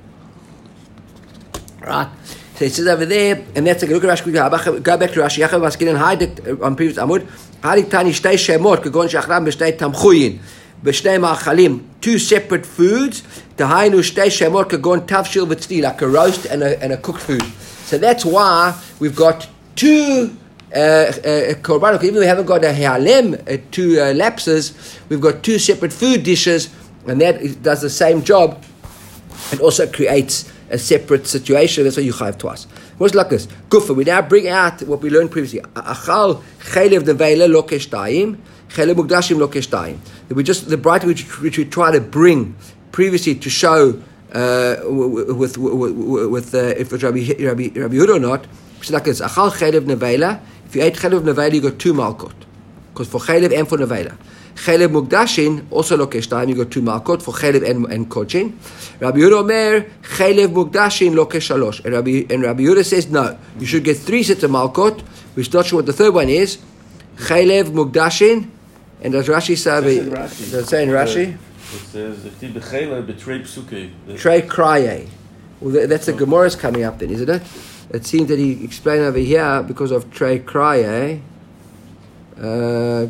Right. So it says over there, and that's a look at Rashi. Go back to Rashi. Yachav Maskinin Hadik on previous Amud. Hadik Tani Shtei Shemot Kagon Shachram B'Shtei Tamchuyin B'Shtei Ma'achalim. 2 separate foods. Tahainu Shtei Shemot Kagon Tavshil V'Tzli, like a roast and a cooked food. So that's why we've got 2 korban. Even though we haven't got a halem, 2 lapses, we've got 2 separate food dishes. And that does the same job. It also creates a separate situation. That's why you chayav twice. What's like this? Gufa. We now bring out what we learned previously. Achal chaylev nevela lo keshtayim, chaylev mukdashim lo keshtayim. We just the bright which we try to bring previously to show with if it's Rabbi Yehuda or not. It's like this. Achal chaylev nevela. If you ate chaylev nevela, you got 2 malkot. because for chaylev and for nevela. Chaylev mukdashin also lokesh time. You got 2 malkot for chaylev and kodchin. Rabbi Yehuda Omer chaylev mukdashin lokesh shalosh. And Rabbi Yehuda says no. You should get 3 sets of malkot. We're not sure what the third one is. Chaylev mukdashin. And does Rashi say? Does it say in Rashi? It says b'chaylev b'trei psuke. Trei kraye. Well, that's the Gemara's coming up then, isn't it? It seems that he explained over here because of Trei kraye. Yeah,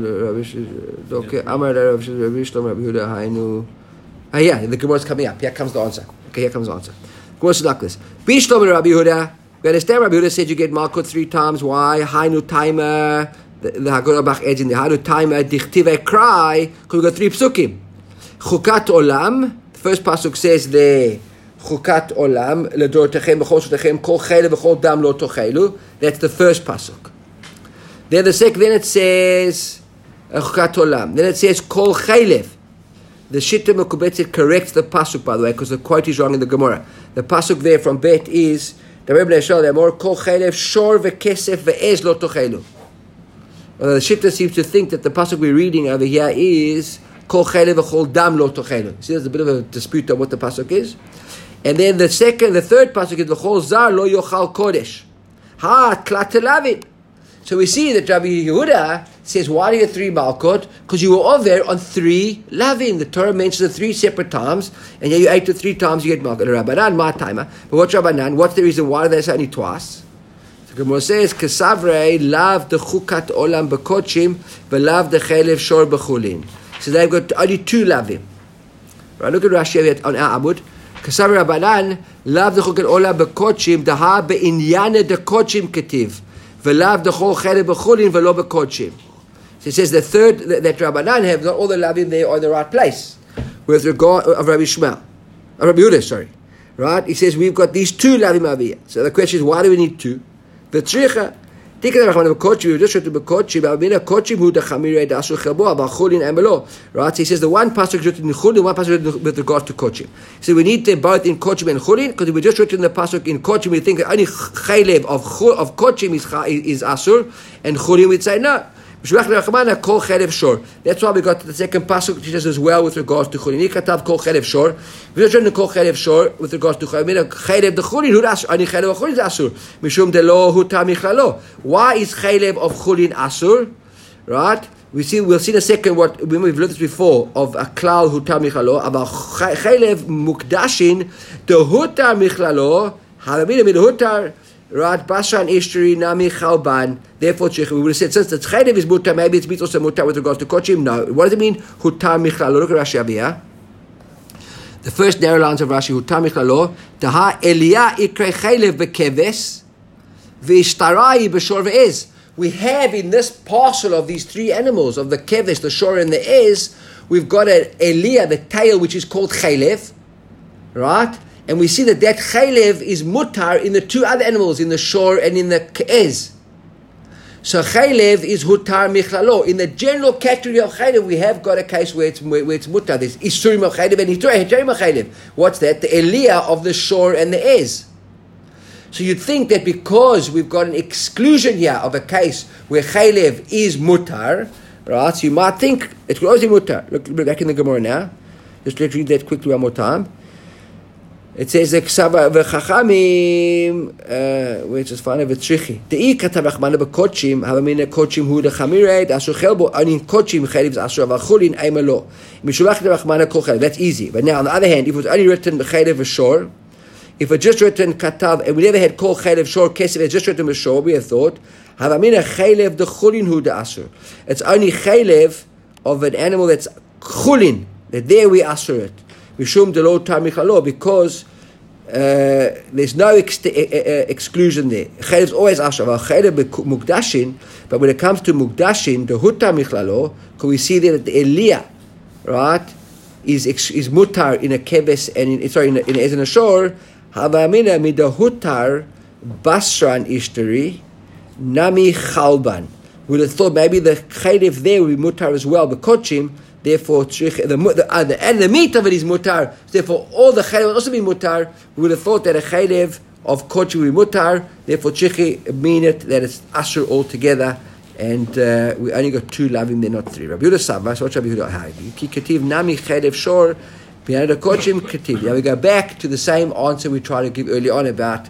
the Gemara's coming up. Here comes the answer. Okay, here comes the answer. Gemara says like this. Bishlam Rabbi Yehuda. We understand Rabbi Yehuda said you get malkut 3 times. Why? Hainu timer. The Haggadah Bach adds in the Hainu timer. Dichtive cry. Because we got 3 psukim. Chukat olam. The first pasuk says there. Chukat olam. Ledorotechem b'chol shotechem kol chaylev b'chol dam lo tochelu. That's the first pasuk. Then the second, then it says Chukat Olam. Then it says Kol Chaylev. The Shitta Mekubetzet corrects the pasuk, by the way, because the quote is wrong in the Gemara. The pasuk there from Bet is the Rebbe Neshal Amor Kol Chaylev Shor veKesef veEz lo tochelu. The Shitta seems to think that the pasuk we're reading over here is Kol Chaylev v'chol dam lo tochelu. See, there's a bit of a dispute on what the pasuk is. And then the third pasuk is v'chol zar lo yochal kodesh. Ha tlat lavin. So we see that Rabbi Yehuda says, why do you get 3 malkot? Because you were over on 3 lavin. The Torah mentions it 3 separate times, and yet you ate it 3 times, you get malkot. Rabbanan, ma timer. But what's Rabbanan? What's the reason why they say only twice? So Gemara says, Kesavrei lav de chukat olam bekochim, velav de chaylev shor bechulin. So they've got only 2 lavim. Right, look at Rashi on our Amud. Kesavrei Rabbanan, lav de chukat olam bekochim, daha beinyane de kochim ketiv. V'lav dechol chaylev b'chulin v'lo b'kodshim. So it says the third that Rabbanan have, not all the lavim there are in the right place. With regard of Rabbi Shmuel, Rabbi Yehuda, sorry, right? He says we've got these 2 lavim over here. So the question is, why do we need 2? V'tzricha. Right? So he says the one pasuk written in chulin, one pasuk with regard to kodshim. So we need them both in kodshim and chulin, because if we just written the pasuk in kodshim, we think that only chaylev of kodshim is asur, and chulin we'd say no. That's why we got the second pasuk which says as well with regards to chulin. Katav kol chaylev shor. We just written kol chaylev shor with regards to chaylev. Chaylev the chulin hu asur. Only chaylev of chulin is asur. Mishum de lo hu tam michlalo. Why is chaylev of chulin asur? Right? We'll see in a second what we've learned this before of a klal hu tam michlalo. About chaylev mukdashin the hu tam michlalo. Havamina mid hutar. Right, Bashan Ishtari Nami Chalban. Therefore, we would have said since the chaylev is mutar, maybe it's also mutar with regards to kochim. No, what does it mean? Hutar michlalo. Look at Rashi Aviyah. The first narrow lines of Rashi. Hutar michlalo. Taha Elia ikre chaylev bekeves v'ishtarai b'shor ve'ez. We have in this parcel of these 3 animals of the keves, the shor, and the ez, we've got an Elia, the tail, which is called chaylev, right? And we see that chaylev is mutar in the 2 other animals, in the shor and in the ke'ez. So chaylev is hutar michlalo. In the general category of chaylev, we have got a case where it's mutar. There's isurim of chaylev and heterim of chaylev. What's that? The eliyah of the shor and the ez. So you'd think that because we've got an exclusion here of a case where chaylev is mutar, right? So you might think it's closely mutar. Look back in the Gemara now. Just let's read that quickly one more time. It says the Ksava v'chachamim, which is fine v'tzrichi. De'i katav rachmana b'kodshim, havamina kodshim hu dechamirei, asur chelbo, anin kodshim chaylev asur avachulin aimalo. Mishulach rachmana kol chaylev. That's easy. But now on the other hand, if it was only written b'chaylev v'shor, if it just written katav, and we never had kol chaylev shor kesef, it's just written v'shor, we have thought, havamina chaylev dechulin hu asur. It's only chaylev of an animal that's chulin, that there we asur it. Mishum de lo tar michalo, because there's no exclusion there. Chaylev is always asher. Chaylev mukdashin, but when it comes to mukdashin, the hutar michlalo, because we see there that the eliyah, right, is mutar in a keves and in ez and a shor. Havamina mid the hutar basran ishtari nami chalban. We would have thought maybe the chaylev there would be mutar as well, but kochim. Therefore, the meat of it is mutar. Therefore, all the chaylev will also be mutar. We would have thought that a chaylev of kochim will be mutar. Therefore, tzrichi mean it that it's asher altogether, And we only got 2 lavim, they're not 3. Rabbi Yehuda Sava, so what's Rabbi Yehuda Hagi? Ki ketiv nami chelev shor, b'yanad kochim ketiv. Now we go back to the same answer we tried to give early on about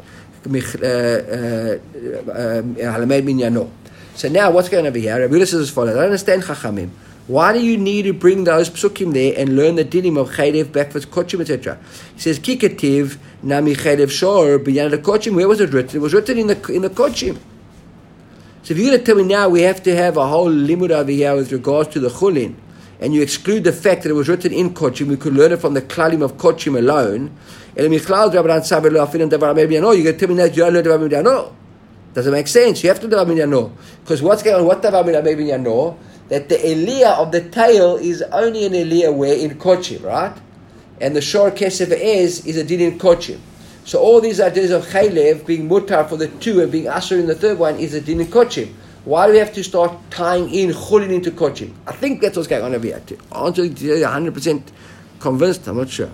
halamed minyano. So now what's going on over here? Rabbi Yehuda says as follows, I don't understand Chachamim. Why do you need to bring those psukim there and learn the dinim of chelev, backwards, kochim, etc.? He says, ki ketiv nami chelev shor, b'yanad kochim. Where was it written? It was written in the kochim. So if you're going to tell me now we have to have a whole limud over here with regards to the chulin, and you exclude the fact that it was written in kochim, we could learn it from the klalim of kochim alone, you're going to tell me now you don't learn davar midyano. Doesn't make sense. You have to davar midyano. Because what's going on? What davar midyano? That the eliyah of the tail is only an eliyah where in kochim, right? And the shor kesef is a din in kochim. So all these ideas of chaylev being mutar for the 2 and being asher in the 3rd one is a din in kochim. Why do we have to start tying in chulin into kochim? I think that's what's going on over here. To answer 100% convinced, I'm not sure.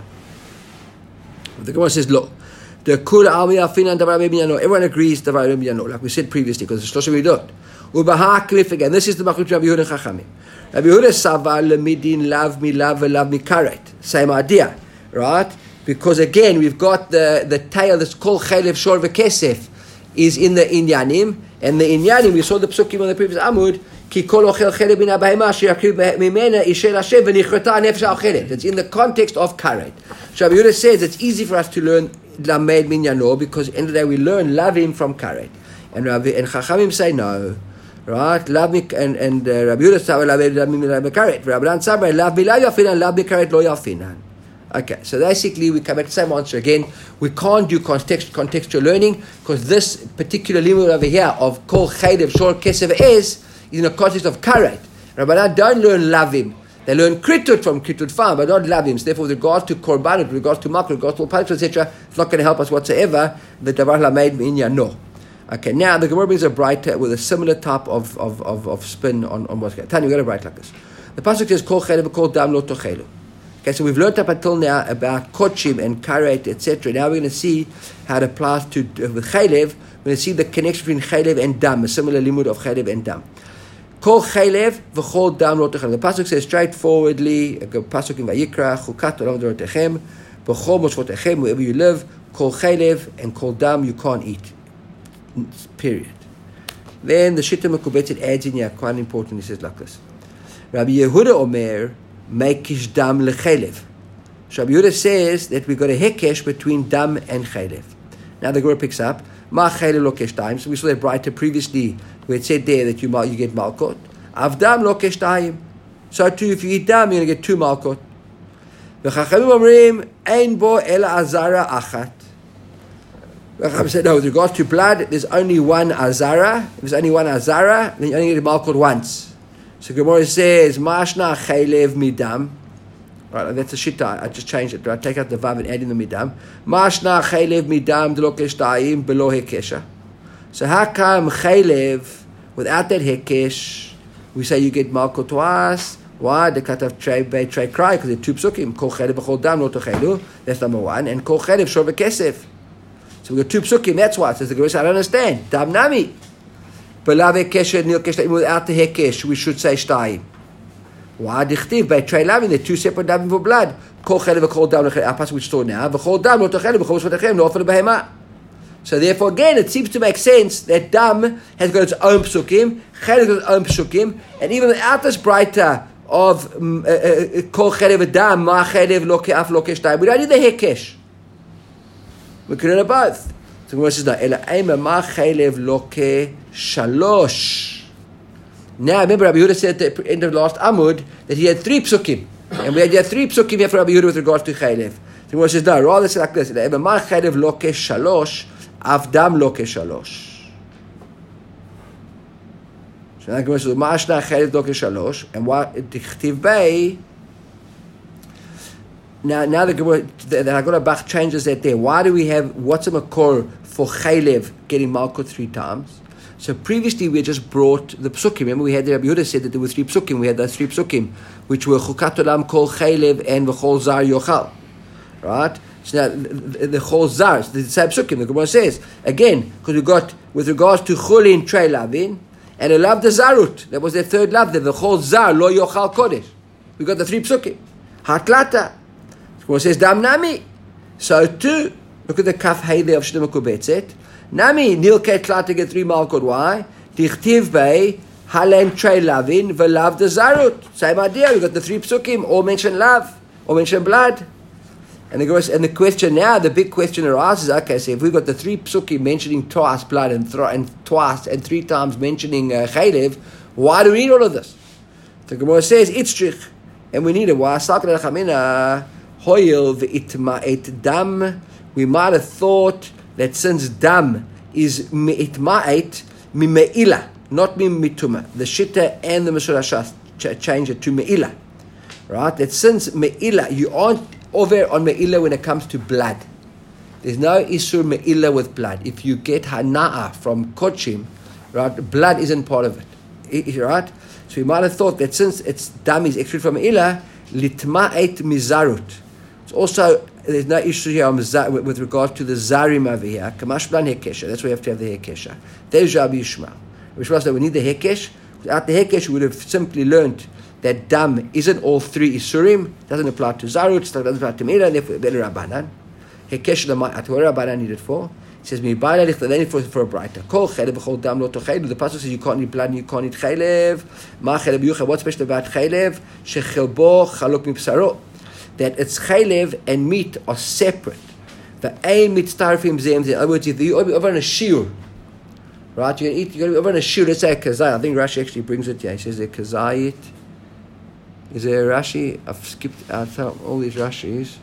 But the Gemara says, look, the kul almi afinan davar midyano. Everyone agrees davar midyano, like we said previously, because it's Shloshim Midot. Ubaha cliff again. This is the machlok Rabbi Yehuda and Chachamim. Rabbi Yehuda sava lemidin lav mi lav velav mi karet. Same idea, right? Because again, we've got the tail that's called chelev shor v'kesef is in the inyanim, and the inyanim, we saw the psukim on the previous amud, ki kol ochel chelev min ha'bahema she'yakriv mimena ishel Hashem v'nichrata nefesh ha'ochelet. It's in the context of karet. So Rabbi Yehuda says it's easy for us to learn lamed minyano because at the end of the day we learn lavim from karet. And Chachamim say no. Right? Lav and Rabbi Yehuda say lav mi karet. Rabbi Dan say lav mi la yafinan, lav mi karet lo yafinan. Okay, so basically we come back to the same answer again. We can't do contextual learning because this particular limud over here of kol chaylev shor kesef is in the context of karet. Rabbanan don't learn lavim. They learn kritut from kritut farm, but not lavim. So therefore, with regards to korbanot, with regards to makro, with regards to palitra, etc., it's not going to help us whatsoever. The davar lamed minya no. Okay, now the Gemara brings a brighter with a similar type of spin on what's going on. Tanya, we got a bright like this. The pasuk says kol chaylev kol dam lo tochelu. Okay, so we've learned up until now about kochim and karet, etc. Now we're going to see how it applies to with chaylev. We're going to see the connection between chaylev and dam, a similar limud of chaylev and dam. Kol chaylev v'chol dam lo techel. The pasuk says straightforwardly, pasuk in Vayikra, chukat olam dorotechem, b'chol moshvotechem, wherever you live, kol chaylev and kol dam you can't eat. Period. Then the Shita Mekubetzet adds in here, quite important, he says like this. Rabbi Yehuda Omer, Mekish dam lechelev. So Rabbi Yehuda says that we've got a hekesh between dam and chelev. Now the Gemara picks up, Ma chelev lo keshtayim. So we saw that brighter previously, where it said there that you get malkot. Avdam lo keshtayim. So too, if you eat dam, you're going to get 2 malkot. V'chachamim omrim, ein bo ela azara achat. V'chachamim said, no, with regards to blood, there's only one azara. If there's only one azara, then you only get malkot once. So Gemara says, Mashna chaylev midam. Right, that's a shita. I just changed it. Right? Take out the vav and add in the midam. Mashna chaylev midam delo keshtayim below hekesha. So how come chaylev, without that hekesh, we say you get malkot twice? Why? The cut of trey bay trey cry, because they're 2 psukim. Kol chaylev v'chol dam lo tochelu. That's number 1. And kol chaylev shor v'kesef. So we got 2 psukim. That's why. Says the Gemara, I don't understand. Dam nami. Without the hekesh, we should say shtayim. Why? Dichtiv by trei lavim, they're 2 separate lavim for blood. Kol chelev v'chol dam lechelev. Our passage which store now. V'chol dam lo tochelev v'chol shvatechem lo ofel behema. So therefore, again, it seems to make sense that dam has got its own psukim, chelev has got its own psukim, and even without this brighter of kol chelev dam ma chelev lo ke'af lo keshtayim, we don't need the hekesh. We can learn both. So the Gemara says, no, ela ema ma chelev lo shalosh. Now, remember, Rabbi Yehuda said at the end of the last Amud that he had 3 psukim. And we had 3 psukim here for Rabbi Yehuda with regards to chaylev. The Gemara says, no, rather say like this. Ela ema ma chelev lo shalosh, avdam lo shalosh. So now the Gemara says, ma'ashna chelev lo shalosh. And what, dichtiv bay. Now the Gemara, the Haggadah Bach changes that there. Why do we have, what's a makor for chaylev getting malkut 3 times? So previously we had just brought the psukim. Remember we had the Rabbi Yehuda said that there were 3 psukim. We had those 3 psukim, which were chukat olam kol chaylev and v'chol zar yochal. Right? So now the chol zar, the same psukim. The Gemara says again because we got with regards to chulin trei lavin And a lav the zarut. That was their third lav. The whole zar lo yochal kodesh. We got the 3 psukim. Hatlata. It says dam nami. So too, look at the kaf hey there of Shlomo Kubetzet. Nami nilke tlata get 3 malkot. Why? Dichtiv bei halen trei lavin velav the zarut. Same idea. We got the 3 psukim. All mention lav. All mention blood. And the question now, the big question arises, okay, so if we've got the 3 psukim mentioning twice blood and twice and 3 times mentioning chaylev, why do we need all of this? The Gemara says, itztrich, and we need it. Why? We might have thought that since dam is itma'et mime'ila, not mituma, the Shitta and the Mesurah change it to me'ila. Right? That since me'ila, you aren't over on me'ila when it comes to blood. There's no isur me'ila with blood. If you get hana'a from kochim, right, blood isn't part of it. Right? So you might have thought that since it's dam is extra from me'ila, litma'et mizarut. It's also, there's no issue here with regard to the zarim over here. Kamash blan hekesha. That's why you have to have the hekesha. There's Rabbi Yishmael. Rabbi Yishmael said we need the hekesh. Without the hekesh, we would have simply learned that dam isn't all 3 isurim, doesn't apply to zarut, doesn't apply to me'ila, and therefore better rabbanan. Hekesh l'ma'at, what rabbanan needed for? It says mi'bayla lichtadeni for a brighter. Kol chaylev v'chol dam lo tochaylev. The pasuk says you can't eat blood and you can't eat chaylev. Ma chaylev yuchah. What's special about chaylev? Shechelbo chaluk mipsaro. That its chaylev and meat are separate. V'ein mitztarfim zem zem. In other words, if you're over on a shiur, right? You're going to be over on a shiur. Let's say a kazayit. I think Rashi actually brings it here. He says a kazayit. Is there a Rashi? I've skipped out all these Rashis.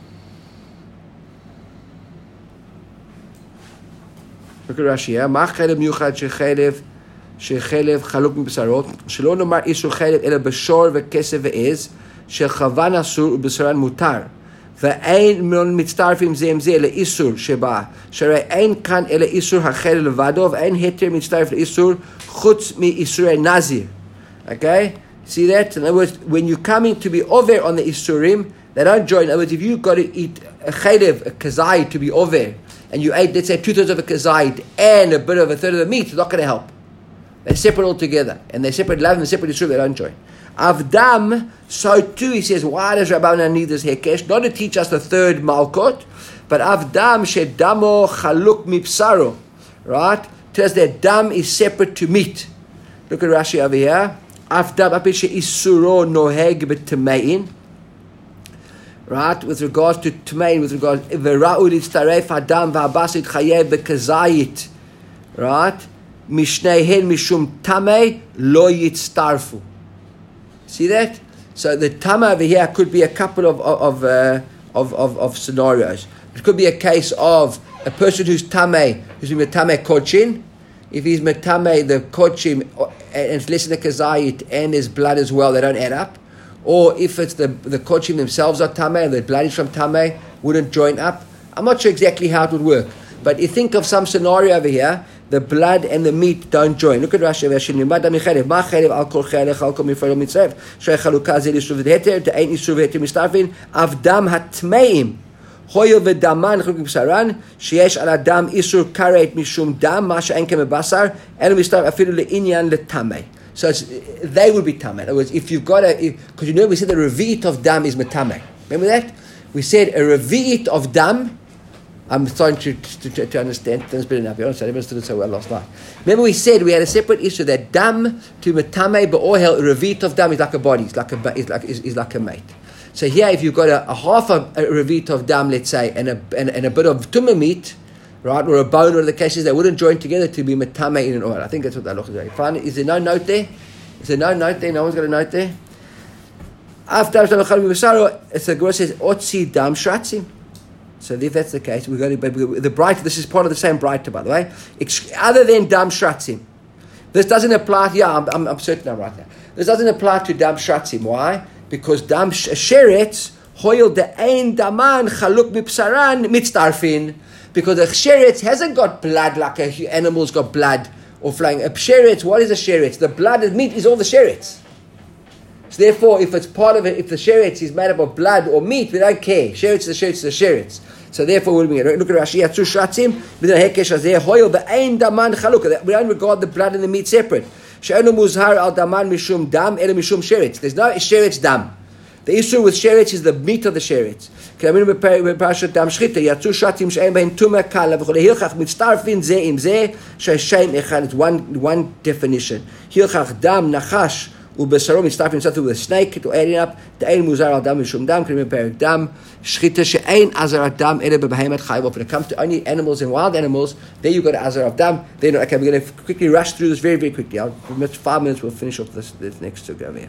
Look at Rashi here. Ma chaylev miuchad shechaylev chaluk mibsarot shelo nomar isur chaylev ela b'shor v'kesef v'ez shechavan asur u'b'saran mutar v'ein mon mitztarfim zem zeh le'isur sheba sharei ein kan ela isur hachaylev levado v'ein heter mitztarf le'isur chutz mi-isurei nazir. Okay? See that? In other words, when you're coming to be over on the Isurim, they don't join. In other words, if you've got to eat a chaylev, a kazayit to be over, and you ate, let's say, 2/3 of a kazayit and a bit of a third of the meat, it's not going to help. They're separate altogether. And they're separate lav and separate Isurim, they don't join. Avdam, so too, he says, why does Rabbanan need this hekesh? Not to teach us the 3rd malkot, but Avdam shedamo chaluk mipsaro. Right? Tells us that dam is separate to meat. Look at Rashi over here. Afdam apishe isuro noheg b'tamein. Right, with regards to tamein, with regards v'ra'u litztaref hadam v'habasit chayev b'kazayit. Right, mishneihen mishum tamei lo yitztarfu. See that? So the tama over here could be a couple of scenarios. It could be a case of a person who's tamei, who's been tamei kochin. If he's metame the kochim and it's less than the kazayit and his blood as well, they don't add up. Or if it's the kochim themselves are tameh and the blood is from tameh, wouldn't join up. I'm not sure exactly how it would work. But you think of some scenario over here, the blood and the meat don't join. Look at Rashi. Avdam hatmeim. Hoyo v'daman chuluk b'saran sheyesh al adam isur karet mishum dam ma she'en kemebasar elu mistar afilu le'inyan le'tamei. So they would be tamei. In other words, if you've got because we said the revi'it of dam is metamei. Remember that? We said a revi'it of dam. I'm starting to understand things better now. To be honest, I never understood it so well last night. Remember we said we had a separate issue that dam to metamei ba'ohel, a revi'it of dam is like a body, is like a mate. So here, if you've got a half a revit of dam, let's say, and a bit of tumah meat, right, or a bone, or the cases, they wouldn't join together to be metame in an oil. I think that's what that looks like. Fine. Is there no note there? Is there no note there? No one's got a note there? After the Gemara says otzi dam shratzim. So if that's the case, we're going to the bright. This is part of the same brighter, by the way. Other than dam shratzim, this doesn't apply. Yeah, I'm certain I'm right now. This doesn't apply to dam shratzim. Why? Because dam sheretz hoil de ein daman chaluk mipsaran mitztarfin. Because a sheretz hasn't got blood like an animal's got blood or flying. A sheretz, what is a sheretz? The blood and meat is all the sheretz. So therefore, if it's part of it, if the sheretz is made up of blood or meat, we don't care. Sheretz is a sheretz is a sheretz. So therefore, look at Rashi. Yatzu shratzim b'den hekesh hazeh hoil de ein daman chaluk. We don't regard the blood and the meat separate. שאינו מוזהר על דמן משום דם, אלא משום שרץ. There's no שרץ דם. The issue with sheretz is the meat of the sheretz. כי אמרנו בפרשת דם שחיטה, יצאו שרצים שאין בהם טומאה קלה וכו'. הילכך מצטרפים זה עם זה, שהשם אחד, it's one definition. הילכך דם נחש ובשרו מצטרפים קצת with a snake, to adding up, דאין מוזר על דם משום דם, כלומר בפרק דם שחיטה שאין עזרת דם, אלא בבהמת חי. When it comes to only animals and wild animals, there you got to azar of dam. They know, okay, we're going to quickly rush through this very, very quickly. In 5 minutes we'll finish off this next two over here.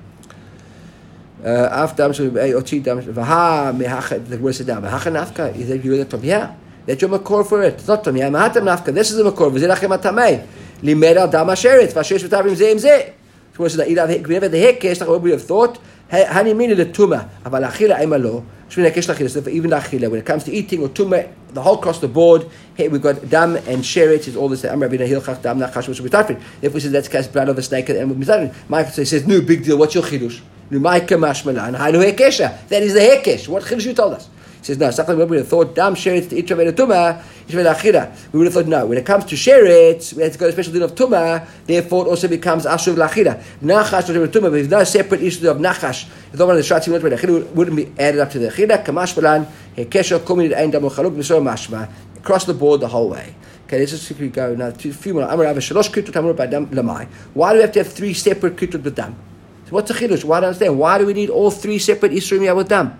Af dam so oti dam vaha mehach the word dam vaha nafka is that you the yeah that your makor for it not tom yeah mahatam nafka this is the makor v'zeh lachem atamei limed al dam asheret vashesh v'tavim ze im ze so that ida whenever the hekesh like what we have thought hani mean the tuma aval achila imalo shmina kesh lachila even achila when it comes to eating or tuma the whole across the board here we've got dam and sheret is all this amra bin hilchach dam nachash which we tarfin if we say that's cast blood of the snake and we mitzvah Michael says no big deal what's your chidush that is the hekesh. What chidush you told us? He says no. Something we would have thought dam sheretz to itcha ve'letuma, itcha ve'lachira. We would have thought no. When it comes to sheretz, we have to go to a special din of tuma. Therefore, it also becomes asur v'lachira. Nachash or tuma, but there's no separate issue of nachash. It's not one of the shratzim ve'lachira wouldn't be added up to the chida. Kamash v'lan hekesha kumin ein dam chaluk b'sor mashma across the board the whole way. Okay, let's just quickly go now. A few more. Amar Rav shalosh kritut amar b'dam lamai. Why do we have to have 3 separate kritut with dam? So what's the chidush? Why don't I understand? Why do we need all 3 separate Isurim with dam?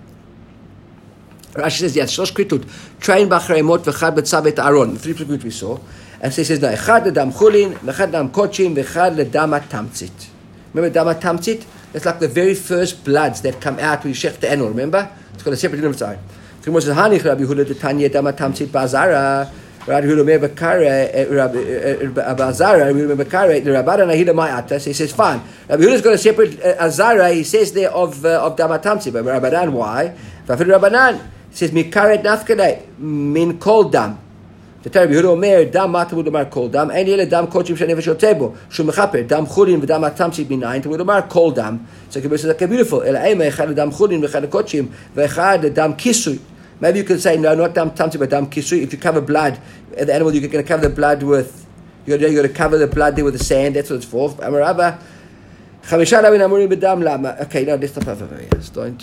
Rashi says, yes, shlosh kritut, train b'achrei v'chad b'tzavet Aaron. 3 kritut we saw. And so he says, no, echad ledam chulin, v'chad ledam kochim, v'chad ledam tamtzit. Remember dam tamtzit? That's like the very first bloods that come out when you shech the animal, remember? It's got a separate din of its own. So he says, hanich Rabbi Yehuda detanya dam tamtzit ba'azara, Rabbi Yehuda Bekare, Abazara, Rabbi Yehuda Bekare, the Rabbanan Ahida Ma'ata. So he says, fine. Rabbi Yehuda's got a separate Azara. He says there of Damatamsi, but Rabbanan why? Rabbanan says Mikaret Nafkadai min Kol Dam. The Rabbi Yehuda Omer Dam Matamud Omar Kol Dam. And Yele Dam Kochim Shanev Shotebo Shum Mechaper Dam Chulin v'Dam Matamsi b'Nayin Tamud Omar Kol Dam. So he says, okay, beautiful. Ela Ema Echad Dam Chulin v'Echad Kochim v'Echad Dam Kisui. Maybe you can say, no, not dam tamti, but dam kisui. If you cover blood, the animal, you're going to cover the blood with, you're going to cover the blood there with the sand, that's what it's for. Okay, now let's stop over here.